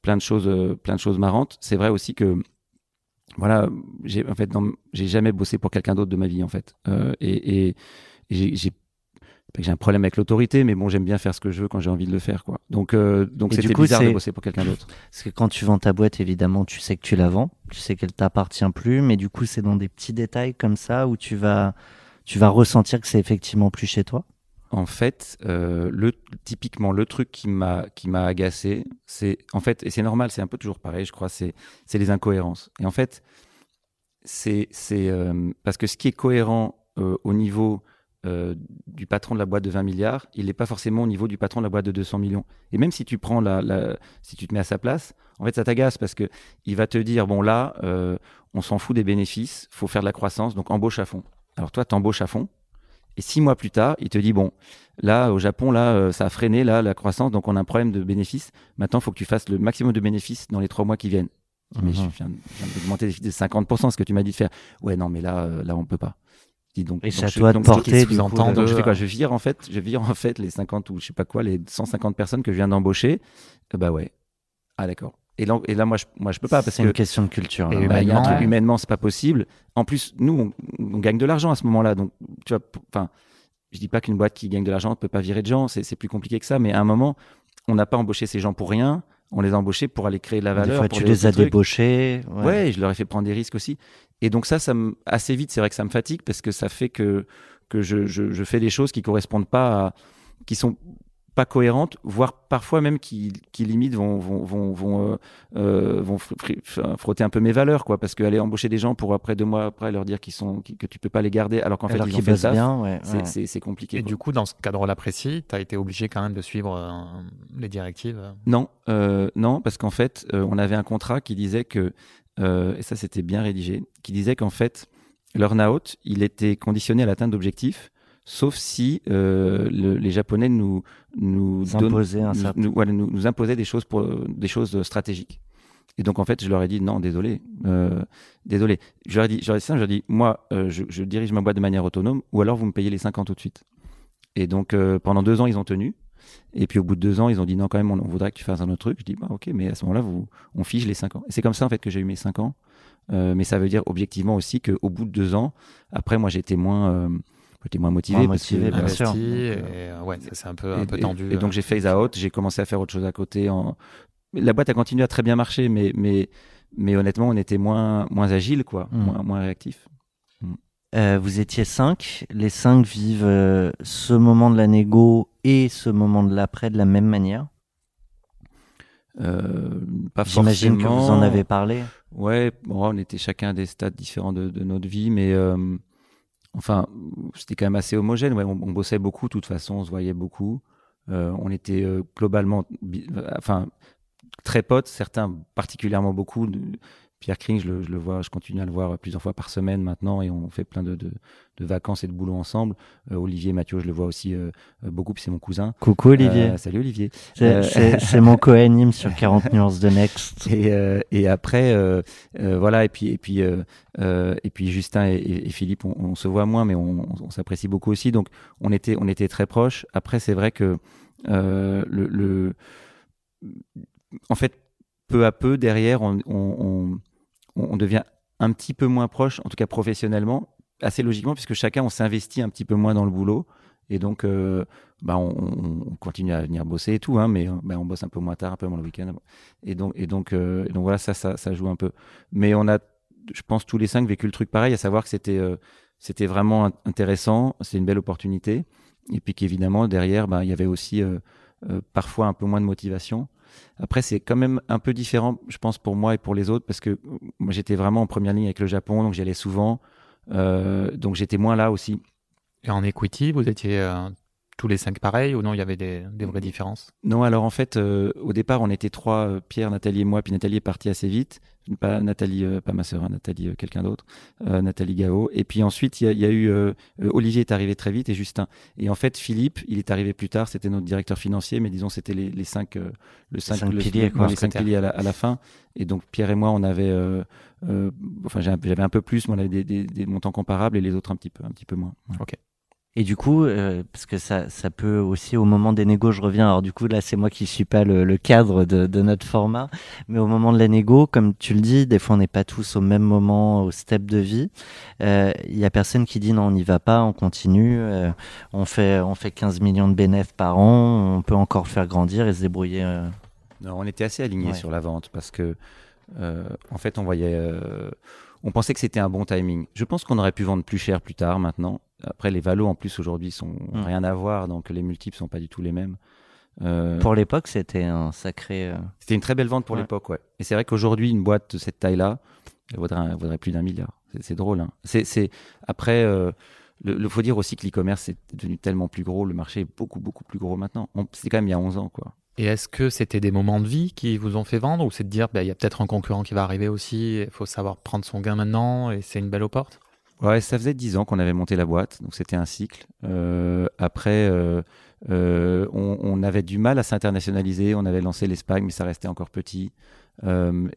choses marrantes. C'est vrai aussi que voilà, j'ai jamais bossé pour quelqu'un d'autre de ma vie en fait. Et j'ai pas que j'ai un problème avec l'autorité, mais bon, j'aime bien faire ce que je veux quand j'ai envie de le faire, quoi. Donc Et c'était du coup, bizarre de c'est- bosser pour quelqu'un d'autre. Parce que quand tu vends ta boîte, évidemment, tu sais que tu la vends, tu sais qu'elle t'appartient plus, mais du coup, c'est dans des petits détails comme ça où tu vas ressentir que c'est effectivement plus chez toi. En fait, typiquement, le truc qui m'a agacé, c'est en fait, et c'est normal, c'est un peu toujours pareil, je crois, c'est les incohérences. Et en fait, c'est parce que ce qui est cohérent au niveau du patron de la boîte de 20 milliards, il n'est pas forcément au niveau du patron de la boîte de 200 millions. Et même si tu prends si tu te mets à sa place, en fait, ça t'agace parce que il va te dire bon là, on s'en fout des bénéfices, faut faire de la croissance, donc embauche à fond. Alors toi, t'embauches à fond. Et 6 mois plus tard, il te dit bon, là au Japon, là ça a freiné là la croissance, donc on a un problème de bénéfices. Maintenant, il faut que tu fasses le maximum de bénéfices dans les 3 mois qui viennent. Mais je viens d'augmenter de 50% ce que tu m'as dit de faire. Ouais, non, mais là on peut pas. Je dis donc. Et c'est à je- toi de donc, porter, ce qui du coup, sous-entend donc de- je fais quoi? Je vire en fait les 50 ou je sais pas quoi, les 150 personnes que je viens d'embaucher. Bah ouais. Ah d'accord. Et là moi je peux pas parce c'est que une question de culture. Et là. bah, il y a un truc Ouais. humainement, c'est pas possible. En plus, nous, on gagne de l'argent à ce moment-là. Donc, tu vois, enfin, je dis pas qu'une boîte qui gagne de l'argent ne peut pas virer de gens. C'est plus compliqué que ça. Mais à un moment, on n'a pas embauché ces gens pour rien. On les a embauchés pour aller créer de la valeur. Des fois, pour tu des les as autres trucs. débauchés. Ouais, je leur ai fait prendre des risques aussi. Et donc ça assez vite, c'est vrai que ça me fatigue parce que ça fait que je fais des choses qui correspondent pas qui sont pas cohérentes, voire parfois même qui limite vont frotter un peu mes valeurs, quoi, parce qu'aller embaucher des gens pour après 2 mois après leur dire que tu peux pas les garder alors qu'en fait Alors ils ont qu'ils fait bossent ça, bien, ouais. c'est compliqué. Et quoi. du coup, dans ce cadre-là précis, tu as été obligé quand même de suivre les directives. Non, parce qu'en fait, on avait un contrat qui disait que, et ça c'était bien rédigé, qui disait qu'en fait, l'earn-out, il était conditionné à l'atteinte d'objectifs, sauf si les Japonais nous Imposer un certain- nous imposaient des choses stratégiques. Et donc en fait, je leur ai dit non, désolé. Je leur ai dit, moi, je dirige ma boîte de manière autonome, ou alors vous me payez les 5 ans tout de suite. Et donc pendant 2 ans, ils ont tenu. Et puis au bout de 2 ans, ils ont dit non, quand même, on voudrait que tu fasses un autre truc. Je dis bah ok, mais à ce moment-là, on fige les 5 ans. Et c'est comme ça en fait que j'ai eu mes 5 ans. Mais ça veut dire objectivement aussi qu'au bout de 2 ans, après, moi j'étais moins. j'étais moins motivé. Moins parce que, motivé, bien sûr. Investi, et ouais, ça c'est un peu tendu. Et donc j'ai phase out, j'ai commencé à faire autre chose à côté. La boîte a continué à très bien marcher, mais honnêtement, on était moins agile, quoi, moins réactif. Vous étiez 5. Les 5 vivent ce moment de la négo et ce moment de l'après de la même manière. Pas J'imagine forcément. que vous en avez parlé. Ouais, bon, on était chacun à des stades différents de notre vie, mais enfin, c'était quand même assez homogène. Ouais, on bossait beaucoup, de toute façon, on se voyait beaucoup. On était globalement, enfin, très potes, certains particulièrement beaucoup. Pierre Kring, je le vois, je continue à le voir plusieurs fois par semaine maintenant, et on fait plein de vacances et de boulot ensemble. Olivier Mathieu, je le vois aussi beaucoup, puis c'est mon cousin. Coucou Olivier. Salut Olivier. C'est mon co-anime sur 40 nuances de Next. Et après, voilà, et puis Justin et Philippe, on se voit moins, mais on s'apprécie beaucoup aussi. Donc on était très proches. Après, c'est vrai que en fait, peu à peu, derrière, on devient un petit peu moins proche, en tout cas professionnellement, assez logiquement, puisque chacun, on s'investit un petit peu moins dans le boulot. Et donc, on continue à venir bosser et tout, hein, mais on bosse un peu moins tard, un peu moins le week-end. Et donc voilà, ça joue un peu. Mais on a, je pense, tous les 5 vécu le truc pareil, à savoir que c'était vraiment intéressant, c'est une belle opportunité. Et puis qu'évidemment, derrière, il y avait aussi parfois un peu moins de motivation. Après, c'est quand même un peu différent, je pense, pour moi et pour les autres, parce que moi, j'étais vraiment en première ligne avec le Japon, donc j'y allais souvent. Donc j'étais moins là aussi. Et en equity, vous étiez tous les 5 pareils, ou non, il y avait des vraies différences? Non, alors en fait, au départ, on était 3, Pierre, Nathalie et moi, puis Nathalie est partie assez vite. Pas Nathalie, pas ma sœur, hein, Nathalie, quelqu'un d'autre, Nathalie Gao. Et puis ensuite, il y a eu Olivier est arrivé très vite, et Justin. Et en fait, Philippe, il est arrivé plus tard, c'était notre directeur financier, mais disons, c'était les 5 piliers, quoi. les 5 piliers à la fin. Et donc, Pierre et moi, on avait, enfin, j'avais un peu plus, mais on avait des montants comparables, et les autres un petit peu moins. Ouais. Ok. Et du coup, parce que ça peut aussi, au moment des négos, je reviens, alors du coup, là, c'est moi qui suis pas le cadre de notre format, mais au moment de la négo, comme tu le dis, des fois, on n'est pas tous au même moment, au step de vie. Il y a personne qui dit non, on n'y va pas, on continue, on fait 15 millions de bénéfices par an, on peut encore faire grandir et se débrouiller. Non, on était assez alignés Ouais. sur la vente, parce que, en fait, on pensait que c'était un bon timing. Je pense qu'on aurait pu vendre plus cher plus tard, maintenant. Après, les valos, en plus, aujourd'hui, sont rien à voir, donc les multiples sont pas du tout les mêmes. Pour l'époque, c'était un sacré... C'était une très belle vente pour Ouais. l'époque, ouais. Et c'est vrai qu'aujourd'hui, une boîte de cette taille-là, elle vaudrait plus d'1 milliard. C'est drôle, hein. Après, faut dire aussi que l'e-commerce est devenu tellement plus gros, le marché est beaucoup, beaucoup plus gros maintenant. C'est quand même il y a 11 ans, quoi. Et est-ce que c'était des moments de vie qui vous ont fait vendre, ou c'est de dire, il y a peut-être un concurrent qui va arriver aussi, il faut savoir prendre son gain maintenant, et c'est une belle opporte? Ouais, ça faisait 10 ans qu'on avait monté la boîte, donc c'était un cycle. Après, on avait du mal à s'internationaliser, on avait lancé l'Espagne, mais ça restait encore petit. C'est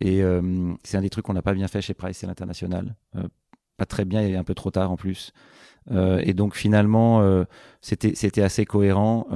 un des trucs qu'on n'a pas bien fait chez Price, c'est l'international. Pas très bien et un peu trop tard en plus. Et donc finalement, c'était assez cohérent.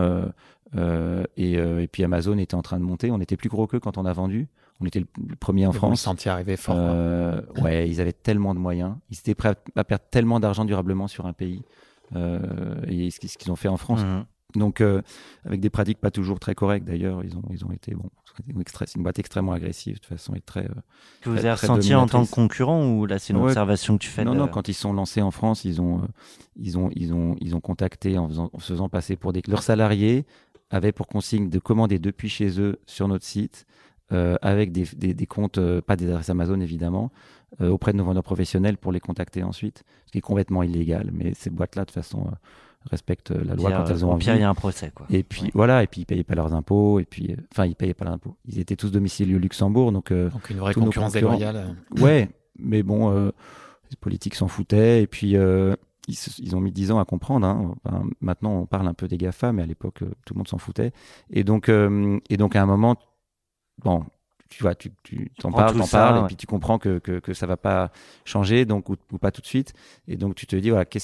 Et puis Amazon était en train de monter, on était plus gros qu'eux quand on a vendu. On était le premier en Vous le France. sentiez arriver fort. Ouais, ils avaient tellement de moyens. Ils étaient prêts à perdre tellement d'argent durablement sur un pays. Et ce qu'ils ont fait en France. Donc, avec des pratiques pas toujours très correctes d'ailleurs. Ils ont été, bon, c'est une boîte extrêmement agressive de toute façon. Et très, Que vous très- avez très ressenti en tant que dominatrice. concurrent, ou là, c'est une Ouais. observation que tu fais? Non, quand ils sont lancés en France, ils ont contacté en se faisant passer pour leurs salariés avaient pour consigne de commander depuis chez eux sur notre site, avec des comptes, pas des adresses Amazon évidemment, auprès de nos vendeurs professionnels pour les contacter ensuite, ce qui est complètement illégal. Mais ces boîtes-là, de toute façon, respectent la loi quand elles ont Au envie. pire, il y a un procès, quoi. Et puis Ouais. voilà, et puis ils payaient pas leurs impôts, et puis ils payaient pas leurs impôts. Ils étaient tous domiciliés au Luxembourg, donc Donc une vraie tous nos concurrence concurrents. déloyale. ouais, mais bon, les politiques s'en foutaient, et puis ils ont mis 10 ans à comprendre. Hein. Enfin, maintenant, on parle un peu des GAFA, mais à l'époque, tout le monde s'en foutait. Et donc à un moment, bon, tu vois, tu t'en prends tout parles, ça, et ouais. puis tu comprends que ça va pas changer, donc ou pas tout de suite. Et donc tu te dis, voilà,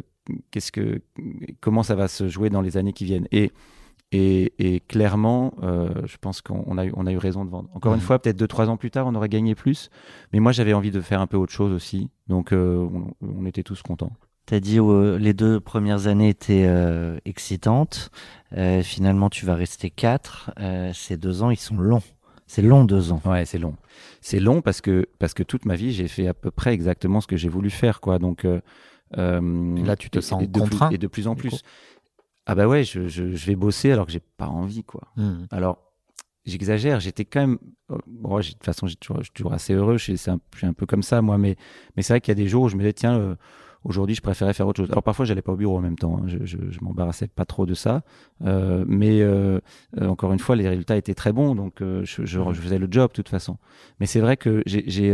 comment ça va se jouer dans les années qui viennent. Et clairement, je pense qu'on a eu raison de vendre. Encore une fois, peut-être 2-3 ans plus tard, on aurait gagné plus. Mais moi, j'avais envie de faire un peu autre chose aussi. Donc, on était tous contents. T'as dit les 2 premières années étaient excitantes. Finalement, tu vas rester 4. Ces 2 ans, ils sont longs. C'est long, 2 ans. Ouais, c'est long. C'est long parce que toute ma vie, j'ai fait à peu près exactement ce que j'ai voulu faire, quoi. Donc, Et là, tu te sens contraint. Et de plus en plus. Ah bah ouais, je vais bosser alors que j'ai pas envie, quoi. Alors, j'exagère, j'étais quand même... Bon, de toute façon, je suis toujours assez heureux, je suis un peu comme ça, moi, mais c'est vrai qu'il y a des jours où je me disais, tiens, aujourd'hui, je préférais faire autre chose. Alors parfois, j'allais pas au bureau en même temps, hein. Je m'embarrassais pas trop de ça, mais encore une fois, les résultats étaient très bons, donc je faisais le job de toute façon. Mais c'est vrai que j'ai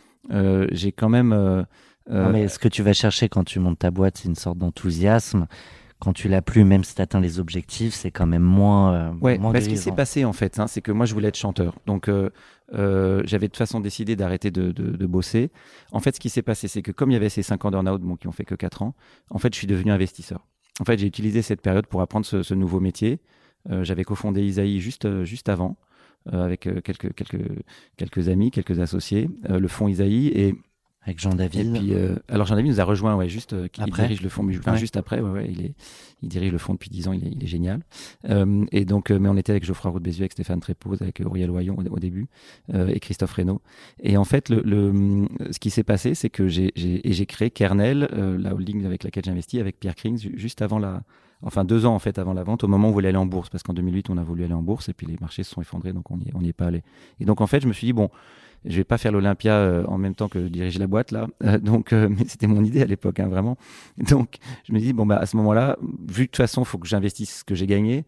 quand même... Non, mais ce que tu vas chercher quand tu montes ta boîte, c'est une sorte d'enthousiasme. Quand tu l'as plus, même si tu atteins les objectifs, c'est quand même moins. Ouais, moins ce qui s'est passé en fait, hein, c'est que moi je voulais être chanteur. Donc j'avais de toute façon décidé d'arrêter de bosser. En fait, ce qui s'est passé, c'est que comme il y avait ces 5 ans d'earn-out, bon, qui ont fait que 4 ans, en fait, je suis devenu investisseur. En fait, j'ai utilisé cette période pour apprendre ce nouveau métier. J'avais cofondé Isaïe juste avant, avec quelques amis, quelques associés, le fonds Isaïe. Et avec Jean-David. Et puis, alors Jean-David nous a rejoint, ouais, juste il dirige le fonds, ouais. juste après, ouais, il dirige le fonds depuis 10 ans, il est génial. Et donc, mais on était avec Geoffroy Roux de Bézieux, avec Stéphane Trépoz, avec Auriel Oyon au début, et Christophe Reynaud. Et en fait, ce qui s'est passé, c'est que j'ai créé Kernel, la holding avec laquelle j'investis, avec Pierre Krings, juste avant 2 ans en fait avant la vente, au moment où on voulait aller en bourse, parce qu'en 2008 on a voulu aller en bourse et puis les marchés se sont effondrés, donc on n'y est pas allé. Et donc en fait je me suis dit bon, je vais pas faire l'Olympia en même temps que diriger la boîte là, mais c'était mon idée à l'époque, hein, vraiment. Donc je me dis bon bah à ce moment-là, vu que de toute façon il faut que j'investisse ce que j'ai gagné,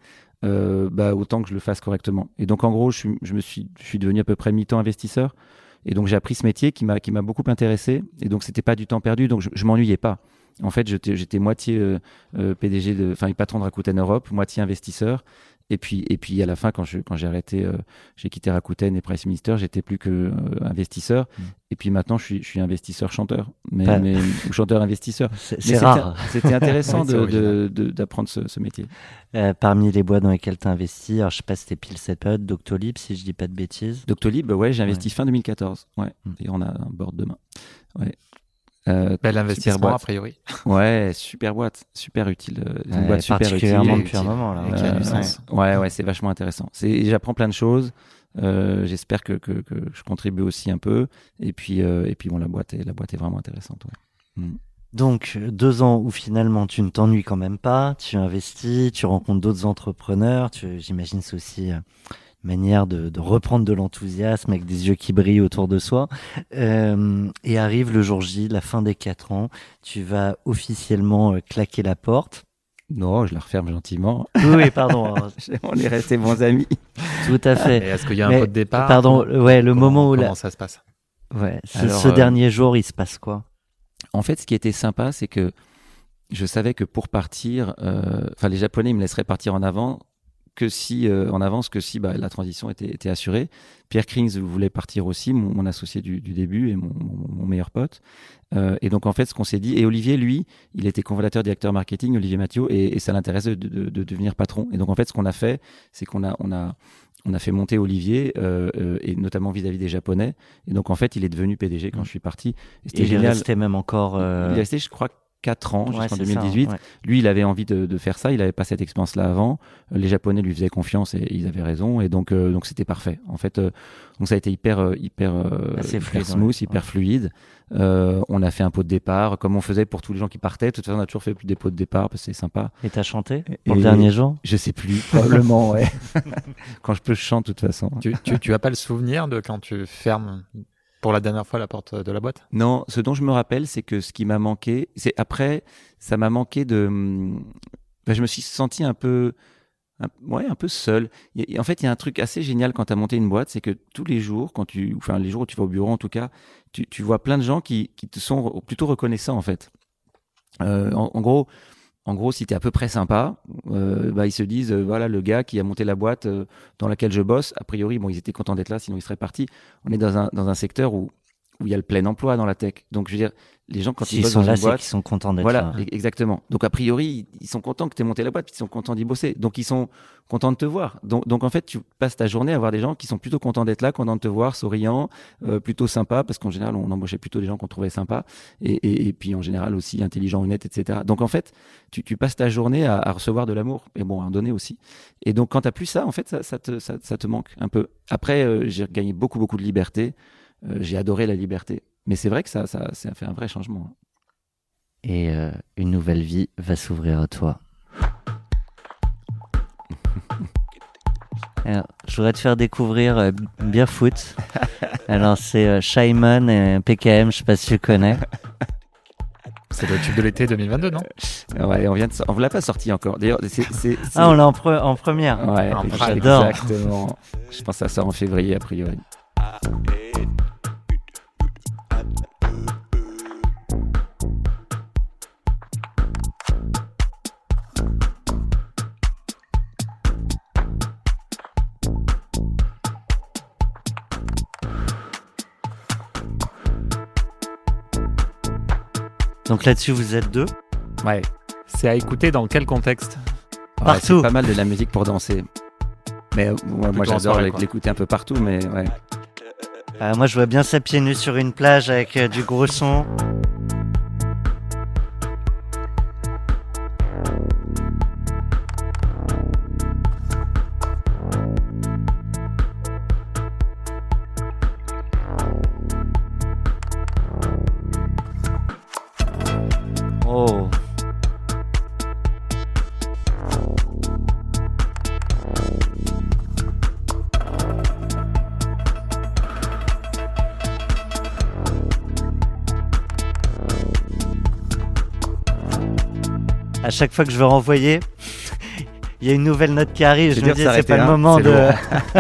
autant que je le fasse correctement. Et donc en gros je suis devenu à peu près mi-temps investisseur. Et donc j'ai appris ce métier qui m'a beaucoup intéressé. Et donc c'était pas du temps perdu, donc je m'ennuyais pas. En fait, j'étais moitié PDG patron de Rakuten Europe, moitié investisseur. Et puis à la fin, quand j'ai arrêté, j'ai quitté Rakuten et Price Minister, j'étais plus que investisseur. Et puis maintenant, je suis investisseur chanteur, mais chanteur investisseur. C'est rare. C'était intéressant d'apprendre ce métier. Parmi les boîtes dans lesquelles tu as investi, alors je sais pas si c'était pile cette période, Doctolib, si je dis pas de bêtises. Doctolib, ouais, j'ai investi fin 2014. Ouais. Et on a un board demain. Ouais. Bel investissement a priori. Ouais, super boîte, super utile. Une boîte super particulièrement utile. depuis un moment là. Qui a du sens. Ouais, c'est vachement intéressant. J'apprends plein de choses. J'espère que je contribue aussi un peu. Et puis bon, la boîte est vraiment intéressante. Ouais. Donc 2 ans où finalement tu ne t'ennuies quand même pas, tu investis, tu rencontres d'autres entrepreneurs. J'imagine c'est aussi manière de reprendre de l'enthousiasme avec des yeux qui brillent autour de soi. Et arrive le jour J, la fin des 4 ans. Tu vas officiellement claquer la porte. Non, je la referme gentiment. Oui, pardon. On est restés bons amis. Tout à fait. Et est-ce qu'il y a un pot de départ? Pardon, ouais, moment où... Comment ça se passe? Ouais, ce dernier jour, il se passe quoi? En fait, ce qui était sympa, c'est que je savais que pour partir, les Japonais, ils me laisseraient partir en avance que si la transition était assurée. Pierre Krings voulait partir aussi, mon associé du début et mon meilleur pote. Et donc en fait, ce qu'on s'est dit, et Olivier, lui, il était cofondateur directeur marketing, Olivier Mathieu, et ça l'intéressait de devenir patron. Et donc en fait, ce qu'on a fait, c'est qu'on a fait monter Olivier, et notamment vis-à-vis des Japonais. Et donc en fait, il est devenu PDG quand je suis parti. Et c'était génial. Il est resté même encore. Il est resté, je crois, 4 ans jusqu'en 2018. Ça, ouais. Lui, il avait envie de faire ça. Il n'avait pas cette expérience-là avant. Les Japonais lui faisaient confiance et ils avaient raison. Et donc c'était parfait. En fait, donc ça a été hyper smooth, hyper fluide. On a fait un pot de départ, comme on faisait pour tous les gens qui partaient. De toute façon, on a toujours fait des pots de départ parce que c'est sympa. Et t'as chanté pour le dernier jour? Je sais plus, probablement, ouais. Quand je peux, je chante de toute façon. Tu as pas le souvenir de quand tu fermes pour la dernière fois la porte de la boîte? Non, ce dont je me rappelle, c'est que ce qui m'a manqué, c'est après, ça m'a manqué de... je me suis senti un peu seul. En fait, il y a un truc assez génial quand tu as monté une boîte, c'est que tous les jours, les jours où tu vas au bureau en tout cas, tu vois plein de gens qui te sont plutôt reconnaissants en fait. En gros, si tu es à peu près sympa, ils se disent, voilà, le gars qui a monté la boîte dans laquelle je bosse, a priori, bon, ils étaient contents d'être là, sinon ils seraient partis. On est dans un secteur où où il y a le plein emploi dans la tech. Donc, je veux dire, les gens, quand ils S'ils bossent sont dans là, une c'est boîte, qu'ils sont contents d'être voilà, là. exactement. Donc, a priori, ils sont contents que tu aies monté la boîte, puis ils sont contents d'y bosser. Donc, ils sont contents de te voir. Donc, en fait, tu passes ta journée à voir des gens qui sont plutôt contents d'être là, contents de te voir, souriants, plutôt sympas, parce qu'en général, on embauchait plutôt des gens qu'on trouvait sympas, et puis en général aussi intelligents, honnêtes, etc. Donc, en fait, tu passes ta journée à recevoir de l'amour, et bon, à en donner aussi. Et donc, quand tu n'as plus ça, en fait, ça te manque un peu. Après, j'ai gagné beaucoup de liberté. J'ai adoré la liberté. Mais c'est vrai que ça a fait un vrai changement. Et une nouvelle vie va s'ouvrir à toi. Alors, je voudrais te faire découvrir Beerfoot. Alors, c'est Shimon et PKM, je sais pas si tu connais. C'est le tube de l'été 2022, non? Ouais, on ne l'a pas sorti encore. D'ailleurs, Ah, on l'a en première. Ouais, En j'adore. Exactement. Je pense que ça sort en février, a priori. Donc là-dessus, vous êtes deux. Ouais. C'est à écouter dans quel contexte? Ouais, Partout. c'est pas mal de la musique pour danser. Mais moi Plutôt en j'adore soirée, quoi. l'écouter un peu partout, mais ouais. Moi, je vois bien ça pieds nus sur une plage avec du gros son. Oh. À chaque fois que je veux renvoyer, il y a une nouvelle note qui arrive. C'est Je me dur dis, de c'est s'arrêter, pas le hein. moment C'est de. lourd.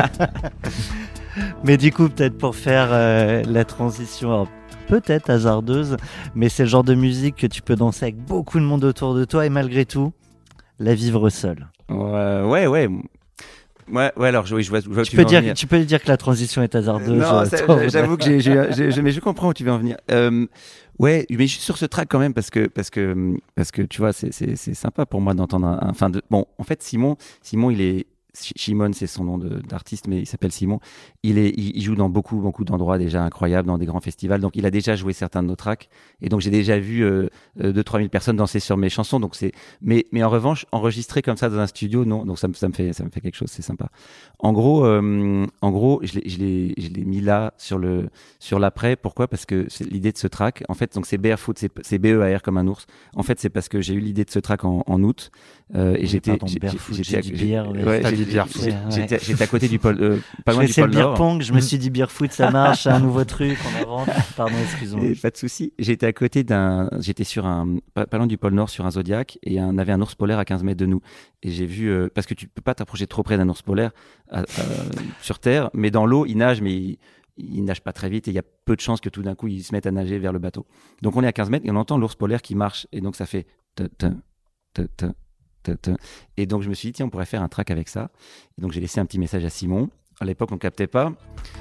Mais du coup, peut-être pour faire la transition, alors, peut-être hasardeuse, mais c'est le genre de musique que tu peux danser avec beaucoup de monde autour de toi et malgré tout, la vivre seule. Ouais. Ouais, alors oui, je vois où Tu tu peux veux en dire, venir. tu peux dire que la transition est hasardeuse. Non, toi, j'avoue que mais je comprends où tu veux en venir. Ouais, mais je suis sur ce track quand même parce que tu vois, c'est sympa pour moi d'entendre bon, en fait, Simon, Shimon, c'est son nom d'artiste, mais il s'appelle Simon. Il joue dans beaucoup d'endroits déjà incroyables, dans des grands festivals. Donc, il a déjà joué certains de nos tracks. Et donc, j'ai déjà vu 2-3 000 personnes danser sur mes chansons. Donc, mais en revanche, enregistrer comme ça dans un studio, non. Donc, ça me fait quelque chose. C'est sympa. En gros, je l'ai mis là sur l'après. Pourquoi? Parce que c'est l'idée de ce track. En fait, donc c'est Beerfoot, c'est BEAR comme un ours. En fait, c'est parce que j'ai eu l'idée de ce track en août. Et j'étais j'étais à côté du pôle, pas loin du pôle Nord. Pong, je me suis dit Beerfoot, ça marche, c'est un nouveau truc, on invente. Pardon, excuse-moi. Pas de souci. J'étais sur pas loin du pôle Nord sur un Zodiac et on avait un ours polaire à 15 mètres de nous. Et j'ai vu, parce que tu peux pas t'approcher trop près d'un ours polaire sur Terre, mais dans l'eau, il nage, mais il nage pas très vite et il y a peu de chances que tout d'un coup, il se mette à nager vers le bateau. Donc on est à 15 mètres et on entend l'ours polaire qui marche et donc ça fait et donc je me suis dit tiens, on pourrait faire un track avec ça. Et donc j'ai laissé un petit message à Simon. À l'époque on captait pas.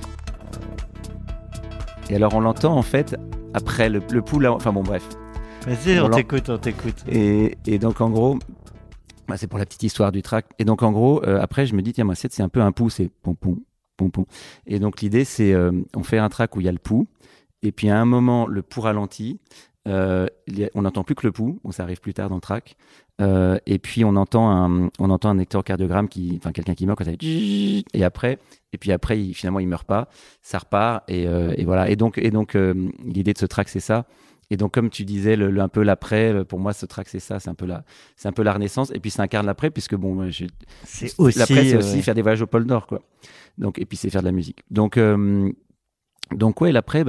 Et alors on l'entend en fait après le pouls. Enfin bon bref. Vas-y, on t'écoute. Et donc en gros, c'est pour la petite histoire du track. Et donc en gros après je me dis tiens moi c'est un peu un pouls, c'est pompon. Et donc l'idée c'est on fait un track où il y a le pouls. Et puis à un moment le pouls ralentit. On n'entend plus que le pouls, bon, ça arrive plus tard dans le track. Et puis on entend un électrocardiogramme quelqu'un qui meurt, ça fait et puis après finalement il meurt pas, ça repart et voilà. Et donc l'idée de ce track c'est ça. Et donc comme tu disais un peu l'après, pour moi ce track c'est ça, c'est un peu la renaissance. Et puis ça incarne l'après puisque bon, l'après c'est aussi faire des voyages au pôle Nord quoi. Donc et puis c'est faire de la musique. Donc ouais l'après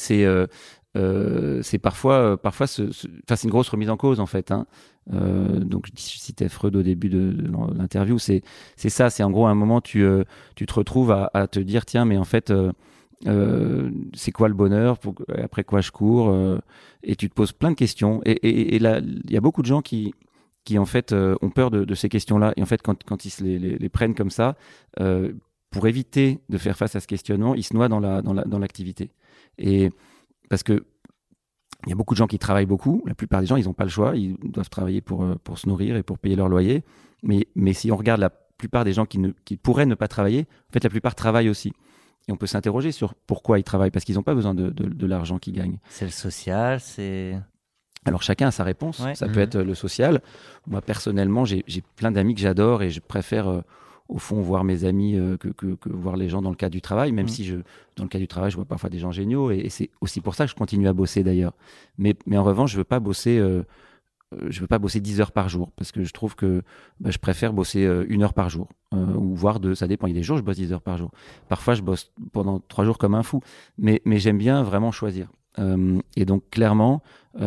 c'est parfois c'est une grosse remise en cause en fait hein. Donc je citais Freud au début de l'interview, c'est ça, c'est en gros à un moment tu te retrouves à te dire tiens mais en fait c'est quoi le bonheur, après quoi je cours, et tu te poses plein de questions et là il y a beaucoup de gens qui en fait ont peur de ces questions-là et en fait quand ils se les prennent comme ça pour éviter de faire face à ce questionnement, ils se noient dans l'activité. Et parce que il y a beaucoup de gens qui travaillent beaucoup. La plupart des gens, ils n'ont pas le choix. Ils doivent travailler pour se nourrir et pour payer leur loyer. Mais si on regarde la plupart des gens qui pourraient ne pas travailler, en fait, la plupart travaillent aussi. Et on peut s'interroger sur pourquoi ils travaillent, parce qu'ils n'ont pas besoin de l'argent qu'ils gagnent. C'est le social, c'est... Alors chacun a sa réponse. Ouais. Ça peut être le social. Moi, personnellement, j'ai plein d'amis que j'adore et je préfère... au fond, voir mes amis que voir les gens dans le cadre du travail, même si dans le cadre du travail, je vois parfois des gens géniaux, et c'est aussi pour ça que je continue à bosser d'ailleurs. Mais en revanche, je veux pas bosser 10 heures par jour, parce que je trouve que je préfère bosser 1 heure par jour, ou voire 2, ça dépend. Il y a des jours, je bosse 10 heures par jour. Parfois, je bosse pendant 3 jours comme un fou, mais j'aime bien vraiment choisir. Et donc, clairement,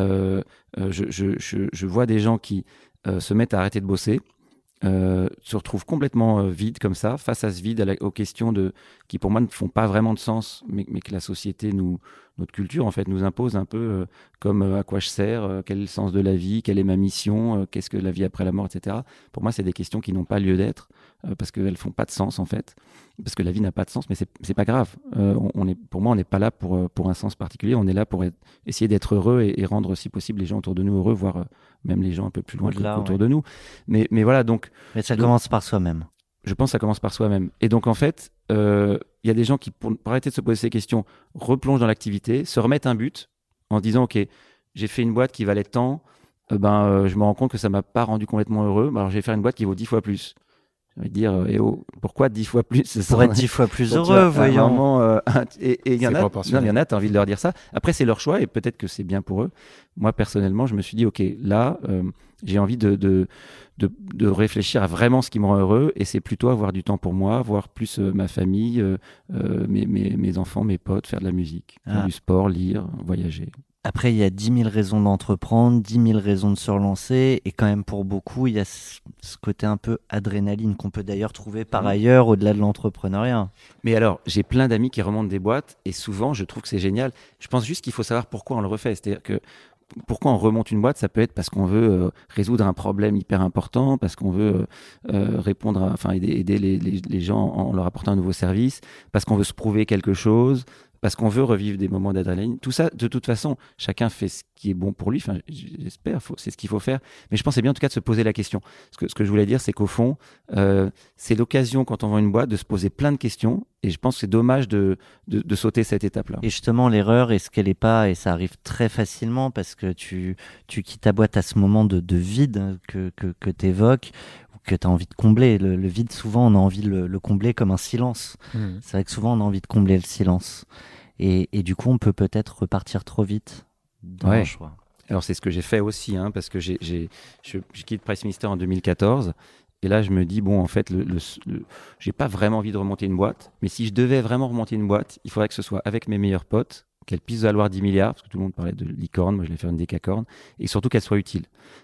je vois des gens qui se mettent à arrêter de bosser, se retrouvent complètement vides comme ça, face à ce vide, aux questions qui pour moi ne font pas vraiment de sens, mais que la société, notre culture en fait, nous impose un peu, comme à quoi je sers, quel est le sens de la vie, quelle est ma mission, qu'est-ce que la vie après la mort, etc. Pour moi, c'est des questions qui n'ont pas lieu d'être, parce qu'elles font pas de sens en fait, parce que la vie n'a pas de sens, mais c'est pas grave. Pour moi, on n'est pas là pour un sens particulier, on est là pour essayer d'être heureux et rendre si possible les gens autour de nous heureux, voire même les gens un peu plus loin autour de nous. Mais voilà, donc... Mais ça commence par soi-même. Je pense que ça commence par soi-même. Et donc, en fait, il y a des gens qui, pour arrêter de se poser ces questions, replongent dans l'activité, se remettent un but en disant, OK, j'ai fait une boîte qui valait tant, je me rends compte que ça ne m'a pas rendu complètement heureux, alors je vais faire une boîte qui vaut 10 fois plus. J'ai envie de dire, pourquoi 10 fois plus? Pour être 10 fois plus heureux, voyons. Et il y en a, tu as envie de leur dire ça. Après, c'est leur choix et peut-être que c'est bien pour eux. Moi, personnellement, je me suis dit, OK, là, j'ai envie de réfléchir à vraiment ce qui me rend heureux, et c'est plutôt avoir du temps pour moi, voir plus ma famille, mes enfants, mes potes, faire de la musique, faire du sport, lire, voyager. Après, il y a 10 000 raisons d'entreprendre, 10 000 raisons de se relancer, et quand même pour beaucoup, il y a ce côté un peu adrénaline qu'on peut d'ailleurs trouver par ailleurs au-delà de l'entrepreneuriat. Mais alors, j'ai plein d'amis qui remontent des boîtes, et souvent, je trouve que c'est génial. Je pense juste qu'il faut savoir pourquoi on le refait. C'est-à-dire que pourquoi on remonte une boîte, ça peut être parce qu'on veut résoudre un problème hyper important, parce qu'on veut aider les gens en leur apportant un nouveau service, parce qu'on veut se prouver quelque chose, parce qu'on veut revivre des moments d'adrénaline. Tout ça, de toute façon, chacun fait ce qui est bon pour lui. Enfin, j'espère, c'est ce qu'il faut faire. Mais je pense que c'est bien en tout cas de se poser la question. Ce que je voulais dire, c'est qu'au fond, c'est l'occasion quand on vend une boîte de se poser plein de questions. Et je pense que c'est dommage de sauter cette étape-là. Et justement, l'erreur, est-ce qu'elle n'est pas, et ça arrive très facilement parce que tu quittes ta boîte à ce moment de vide que tu évoques, que tu as envie de combler. Le vide, souvent, on a envie de le combler comme un silence. C'est vrai que souvent, on a envie de combler le silence. Et du coup, on peut peut-être repartir trop vite dans le choix. Alors, c'est ce que j'ai fait aussi, parce que je quitte PriceMinister en 2014. Et là, je me dis, bon, en fait, j'ai pas vraiment envie de remonter une boîte. Mais si je devais vraiment remonter une boîte, il faudrait que ce soit avec mes meilleurs potes, qu'elle puisse valoir 10 milliards, parce que tout le monde parlait de licorne, moi je vais faire une décacorne, et surtout qu'elle soit utile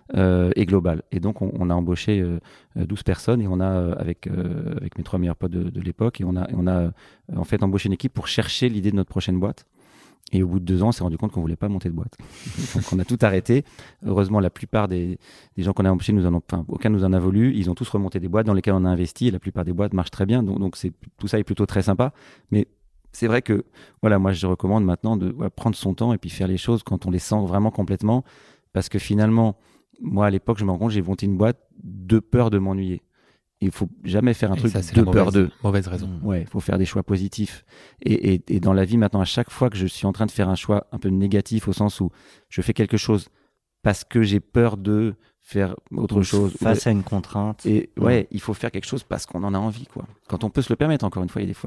et globale. Et donc on a embauché 12 personnes, et on a, avec mes 3 meilleurs potes de l'époque, et on a en fait embauché une équipe pour chercher l'idée de notre prochaine boîte. Et au bout de 2 ans, on s'est rendu compte qu'on ne voulait pas monter de boîte. Donc on a tout arrêté. Heureusement, la plupart des gens qu'on a embauchés, aucun nous en a voulu. Ils ont tous remonté des boîtes dans lesquelles on a investi, et la plupart des boîtes marchent très bien. Donc tout ça est plutôt très sympa. Mais c'est vrai que, moi, je recommande maintenant de prendre son temps et puis faire les choses quand on les sent vraiment complètement. Parce que finalement, moi, à l'époque, je me rends compte, j'ai monté une boîte de peur de m'ennuyer. Il faut jamais faire un truc de peur de. Mauvaise raison. Ouais, il faut faire des choix positifs. Et dans la vie, maintenant, à chaque fois que je suis en train de faire un choix un peu négatif, au sens où je fais quelque chose parce que j'ai peur de faire autre chose. Face à une contrainte. Et il faut faire quelque chose parce qu'on en a envie, quoi. Quand on peut se le permettre, encore une fois, il y a des fois,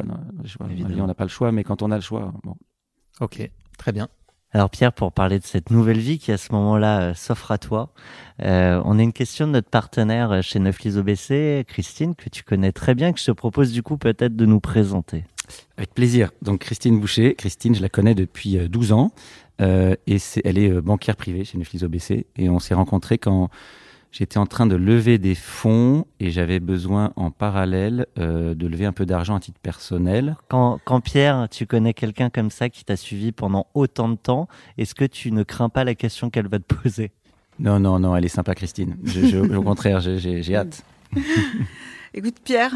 on n'a pas le choix, mais quand on a le choix, bon. Ok, très bien. Alors Pierre, pour parler de cette nouvelle vie qui à ce moment-là s'offre à toi, on a une question de notre partenaire chez Neuflize OBC, Christine, que tu connais très bien, que je te propose du coup peut-être de nous présenter. Avec plaisir. Donc Christine Boucher, je la connais depuis 12 ans et elle est banquière privée chez Neuflize OBC, et on s'est rencontrés quand j'étais en train de lever des fonds et j'avais besoin en parallèle de lever un peu d'argent à titre personnel. Quand Pierre, tu connais quelqu'un comme ça qui t'a suivi pendant autant de temps, est-ce que tu ne crains pas la question qu'elle va te poser ? Non, elle est sympa, Christine. Au contraire, j'ai hâte. Écoute Pierre,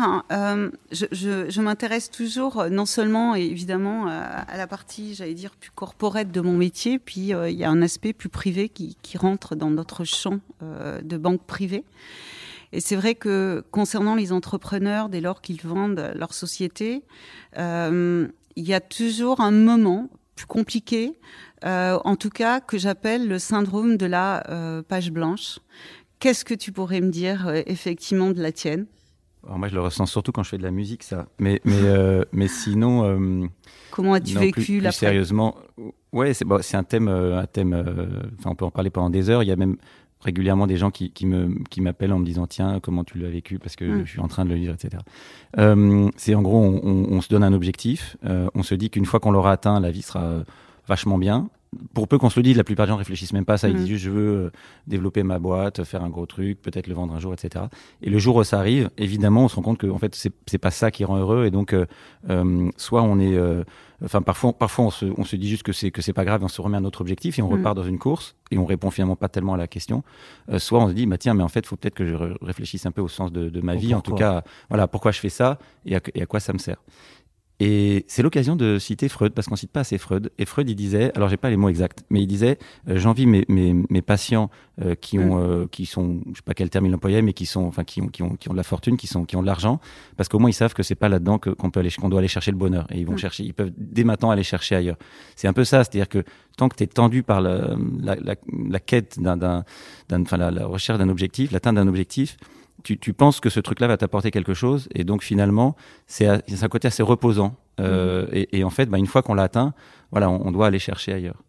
je m'intéresse toujours non seulement évidemment à la partie, j'allais dire, plus corporate de mon métier, puis il y a un aspect plus privé qui rentre dans notre champ de banque privée. Et c'est vrai que concernant les entrepreneurs, dès lors qu'ils vendent leur société, il y a toujours un moment plus compliqué, en tout cas que j'appelle le syndrome de la page blanche. Qu'est-ce que tu pourrais me dire effectivement de la tienne ? Alors moi, je le ressens surtout quand je fais de la musique, ça. Mais sinon... Comment as-tu vécu plus la sérieusement, ouais, c'est un thème. On peut en parler pendant des heures. Il y a même régulièrement des gens qui m'appellent en me disant tiens, comment tu l'as vécu, parce que je suis en train de le vivre, etc. C'est en gros, on se donne un objectif. On se dit qu'une fois qu'on l'aura atteint, la vie sera vachement bien. Pour peu qu'on se le dise, la plupart des gens réfléchissent même pas à ça. Ils disent juste, je veux développer ma boîte, faire un gros truc, peut-être le vendre un jour, etc. Et le jour où ça arrive, évidemment, on se rend compte que en fait, c'est pas ça qui rend heureux. Et donc, soit on est, parfois, on se dit juste que c'est pas grave, et on se remet un autre objectif et on repart dans une course et on répond finalement pas tellement à la question. Soit on se dit, bah tiens, mais en fait, faut peut-être que je réfléchisse un peu au sens de ma vie. En tout cas, voilà, pourquoi je fais ça et à quoi ça me sert. Et c'est l'occasion de citer Freud, parce qu'on cite pas assez Freud. Et Freud, il disait, alors j'ai pas les mots exacts, mais il disait, j'envie mes patients qui sont, je sais pas quel terme il employait, mais qui ont de la fortune, qui ont de l'argent, parce qu'au moins ils savent que c'est pas là-dedans qu'on doit aller chercher le bonheur. Et ils peuvent dès maintenant aller chercher ailleurs. C'est un peu ça, c'est-à-dire que tant que tu es tendu par la quête la recherche d'un objectif, l'atteinte d'un objectif, tu penses que ce truc-là va t'apporter quelque chose, et donc finalement, c'est un côté assez reposant. Et en fait, une fois qu'on l'a atteint, voilà, on doit aller chercher ailleurs.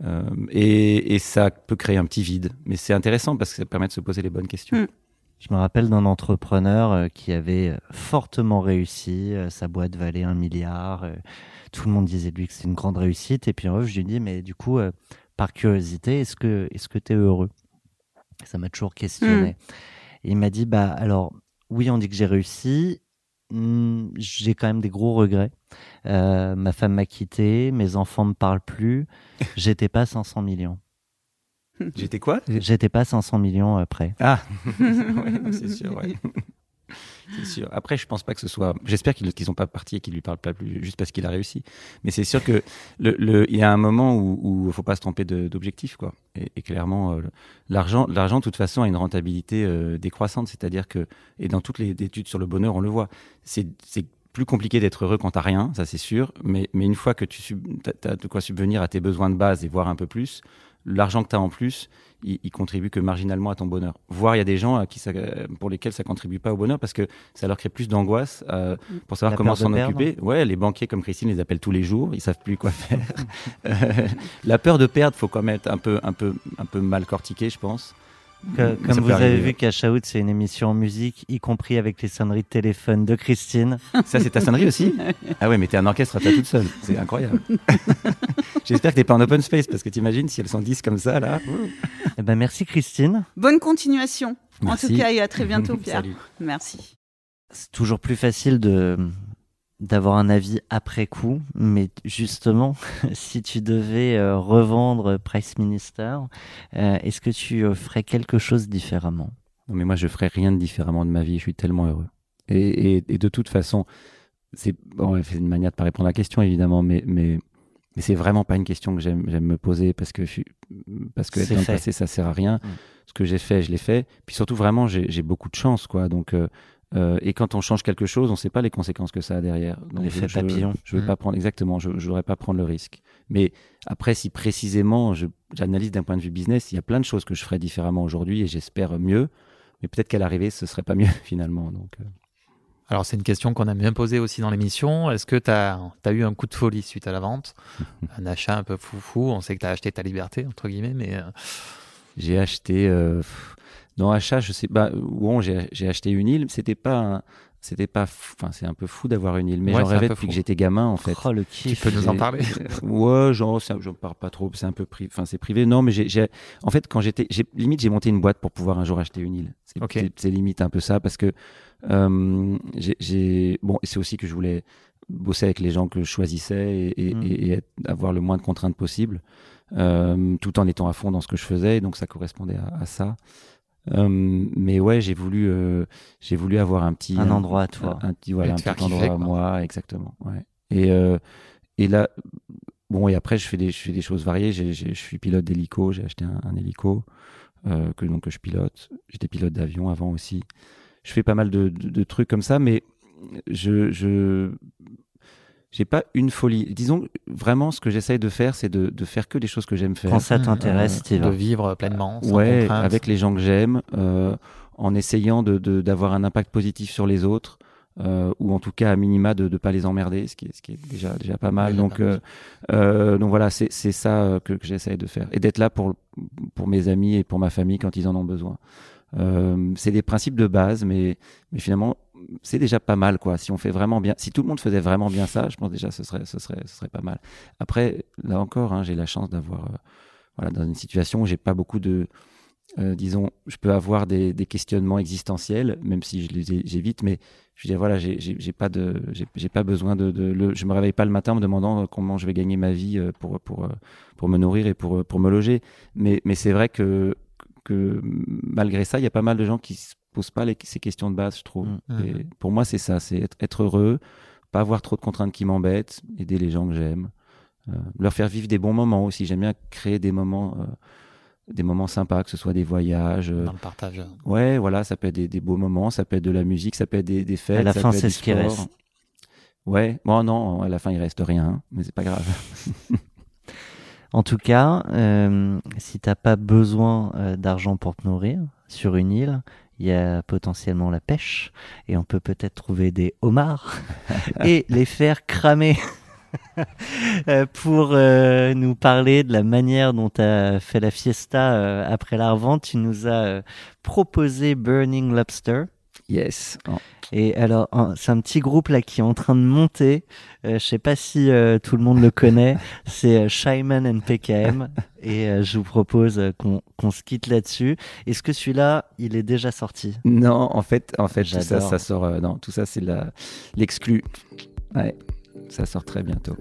Et ça peut créer un petit vide, mais c'est intéressant parce que ça permet de se poser les bonnes questions. Je me rappelle d'un entrepreneur qui avait fortement réussi, sa boîte valait 1 milliard, tout le monde disait de lui que c'était une grande réussite, et puis en fait, je lui dis, mais du coup, par curiosité, est-ce que tu es heureux ? Ça m'a toujours questionné. Et il m'a dit, alors, oui, on dit que j'ai réussi, j'ai quand même des gros regrets. Ma femme m'a quitté, mes enfants me parlent plus, j'étais pas 500 millions. J'étais quoi ? J'étais pas 500 millions après. Ah, ouais, c'est sûr, ouais. C'est sûr. Après, je pense pas que ce soit. J'espère qu'ils sont pas partis et qu'ils lui parlent pas plus juste parce qu'il a réussi. Mais c'est sûr que il y a un moment où il faut pas se tromper d'objectif, quoi. Et clairement, l'argent, de toute façon, a une rentabilité décroissante. C'est-à-dire que, et dans toutes les études sur le bonheur, on le voit. C'est plus compliqué d'être heureux quand t'as rien, ça c'est sûr. Mais une fois que t'as de quoi subvenir à tes besoins de base et voir un peu plus, l'argent que tu as en plus, il contribue que marginalement à ton bonheur. Voire il y a des gens pour lesquels ça contribue pas au bonheur parce que ça leur crée plus d'angoisse pour savoir comment s'en occuper. Ouais, les banquiers comme Christine les appellent tous les jours, ils savent plus quoi faire. La peur de perdre, faut quand même être un peu mal cortiqué, je pense. Comme vous avez vu, Cash Out, c'est une émission en musique, y compris avec les sonneries de téléphone de Christine. Ça, c'est ta sonnerie aussi ? Ah ouais, mais t'es un orchestre à toi toute seule. C'est incroyable. J'espère que t'es pas en open space, parce que t'imagines si elles sont 10 comme ça, là. Eh ben, merci Christine. Bonne continuation. Merci. En tout cas, et à très bientôt, Pierre. Salut. Merci. C'est toujours plus facile d'avoir un avis après coup, mais justement, si tu devais revendre Price Minister, est-ce que tu ferais quelque chose différemment ? Non, mais moi, je ferais rien de différemment de ma vie. Je suis tellement heureux. Et de toute façon, c'est une manière de pas répondre à la question, évidemment, mais c'est vraiment pas une question que j'aime me poser parce que être dans le passé, ça sert à rien. Ce que j'ai fait, je l'ai fait. Puis surtout, vraiment, j'ai beaucoup de chance, quoi. Donc, et quand on change quelque chose, on ne sait pas les conséquences que ça a derrière. Donc, l'effet papillon. Je veux pas prendre exactement. Je voudrais pas prendre le risque. Mais après, si précisément j'analyse d'un point de vue business, il y a plein de choses que je ferais différemment aujourd'hui et j'espère mieux. Mais peut-être qu'à l'arrivée, ce serait pas mieux finalement. Donc. Alors, c'est une question qu'on aime bien poser aussi dans l'émission. Est-ce que tu as eu un coup de folie suite à la vente ? Un achat un peu foufou. On sait que tu as acheté ta liberté, entre guillemets, mais. J'ai acheté. Non, achat, je sais pas. Bon, j'ai acheté une île. C'était pas. Enfin, c'est un peu fou d'avoir une île, mais j'en rêvais depuis que j'étais gamin, en fait. Oh, le kiff. Tu peux nous en parler ? Ouais, j'en parle pas trop. C'est un peu c'est privé. Non, mais en fait, quand limite, j'ai monté une boîte pour pouvoir un jour acheter une île. C'est limite un peu ça parce que bon, et c'est aussi que je voulais bosser avec les gens que je choisissais et avoir le moins de contraintes possible, tout en étant à fond dans ce que je faisais. Et donc, ça correspondait à ça. Mais ouais, j'ai voulu avoir un endroit à toi. Un petit kiffer, endroit à moi, exactement. Ouais. Et là, bon, et après, je fais des choses variées. Je suis pilote d'hélico, j'ai acheté un hélico que je pilote. J'étais pilote d'avion avant aussi. Je fais pas mal de trucs comme ça, mais j'ai pas une folie. Disons, vraiment, ce que j'essaye de faire, c'est de faire que des choses que j'aime faire. Quand ça t'intéresse, de vivre pleinement, sans ouais, contrainte. avec les gens que j'aime, en essayant d'avoir un impact positif sur les autres, ou en tout cas à minima de pas les emmerder, ce qui est déjà pas mal. Donc voilà, c'est ça que j'essaye de faire, et d'être là pour mes amis et pour ma famille quand ils en ont besoin. C'est des principes de base, mais finalement c'est déjà pas mal, quoi. Si on fait vraiment bien, si tout le monde faisait vraiment bien ça, je pense déjà ce serait pas mal. Après, là encore, hein, j'ai la chance d'avoir dans une situation où j'ai pas beaucoup de disons, je peux avoir des questionnements existentiels, même si j'évite, mais je veux dire, voilà, j'ai pas besoin je me réveille pas le matin en me demandant comment je vais gagner ma vie pour me nourrir et pour me loger. Mais c'est vrai que malgré ça, il y a pas mal de gens qui se posent pas ces questions de base, je trouve. Et pour moi, c'est ça, c'est être heureux, pas avoir trop de contraintes qui m'embêtent, aider les gens que j'aime, leur faire vivre des bons moments aussi. J'aime bien créer des moments sympas, que ce soit des voyages. Dans le partage. Ouais, voilà, ça peut être des beaux moments, ça peut être de la musique, ça peut être des fêtes. À la ça fin, peut être c'est du ce qui sport. reste. Ouais, bon, non, à la fin, il reste rien, hein, mais c'est pas grave. En tout cas, si t'as pas besoin d'argent pour te nourrir sur une île, il y a potentiellement la pêche, et on peut peut-être trouver des homards et les faire cramer. Pour nous parler de la manière dont tu as fait la fiesta après la revente, tu nous as proposé Burning Lobster. Yes. Oh. Et alors, c'est un petit groupe là qui est en train de monter. Je sais pas si tout le monde le connaît. C'est Shyman and PKM. Et je vous propose qu'on se quitte là-dessus. Est-ce que celui-là, il est déjà sorti? Non, en fait, tout J'adore. ça sort. Non, tout ça, c'est l'exclu. Ouais, ça sort très bientôt.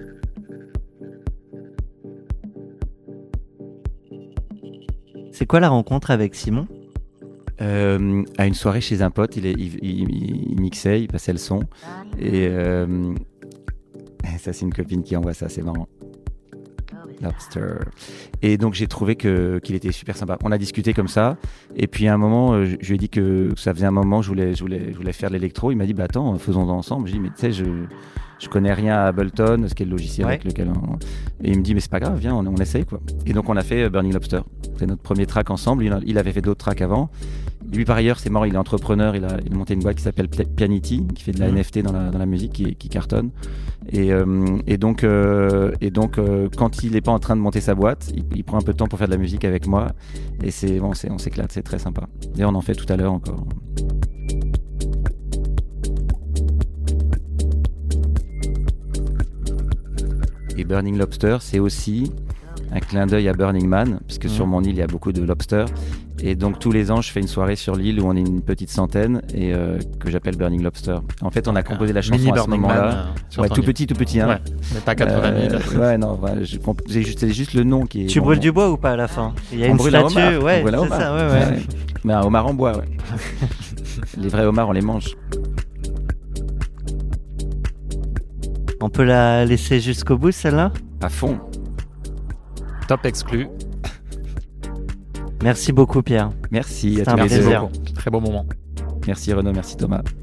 C'est quoi la rencontre avec Simon? À une soirée chez un pote, il mixait, il passait le son, et ça c'est une copine qui envoie ça, c'est marrant. Lobster. Et donc j'ai trouvé qu'il était super sympa. On a discuté comme ça, et puis à un moment, je lui ai dit que ça faisait un moment je voulais faire de l'électro. Il m'a dit bah attends, faisons-en ensemble. Je lui ai dit mais tu sais je connais rien à Ableton, ce qui est le logiciel avec lequel et il me dit mais c'est pas grave, viens on essaye quoi. Et donc on a fait Burning Lobster. C'est notre premier track ensemble. Il avait fait d'autres tracks avant. Lui par ailleurs c'est marrant, il est entrepreneur, il a monté une boîte qui s'appelle Pianity qui fait de la NFT dans la musique qui cartonne. Et donc quand il est pas en train de monter sa boîte, il prend un peu de temps pour faire de la musique avec moi, et on s'éclate, c'est très sympa. D'ailleurs on en fait tout à l'heure encore. Et Burning Lobster, c'est aussi un clin d'œil à Burning Man, puisque sur mon île, il y a beaucoup de lobsters. Et donc, tous les ans, je fais une soirée sur l'île où on est une petite centaine, et que j'appelle Burning Lobster. En fait, on a composé la chanson à ce moment-là. Ouais, tout petit, hein. Ouais, mais pas 80 000. Ouais, non, c'est juste le nom qui est... Tu brûles du bois ou pas à la fin? Il y a On une brûle un statue, homard. ouais, On brûle un c'est homard. ça, ouais. Ouais. Mais un homard en bois, ouais. Les vrais homards, on les mange. On peut la laisser jusqu'au bout, celle-là? À fond. Top exclu. Merci beaucoup, Pierre. Merci C'était à tous un les deux. plaisir. Très beau moment. Merci Renaud, merci Thomas.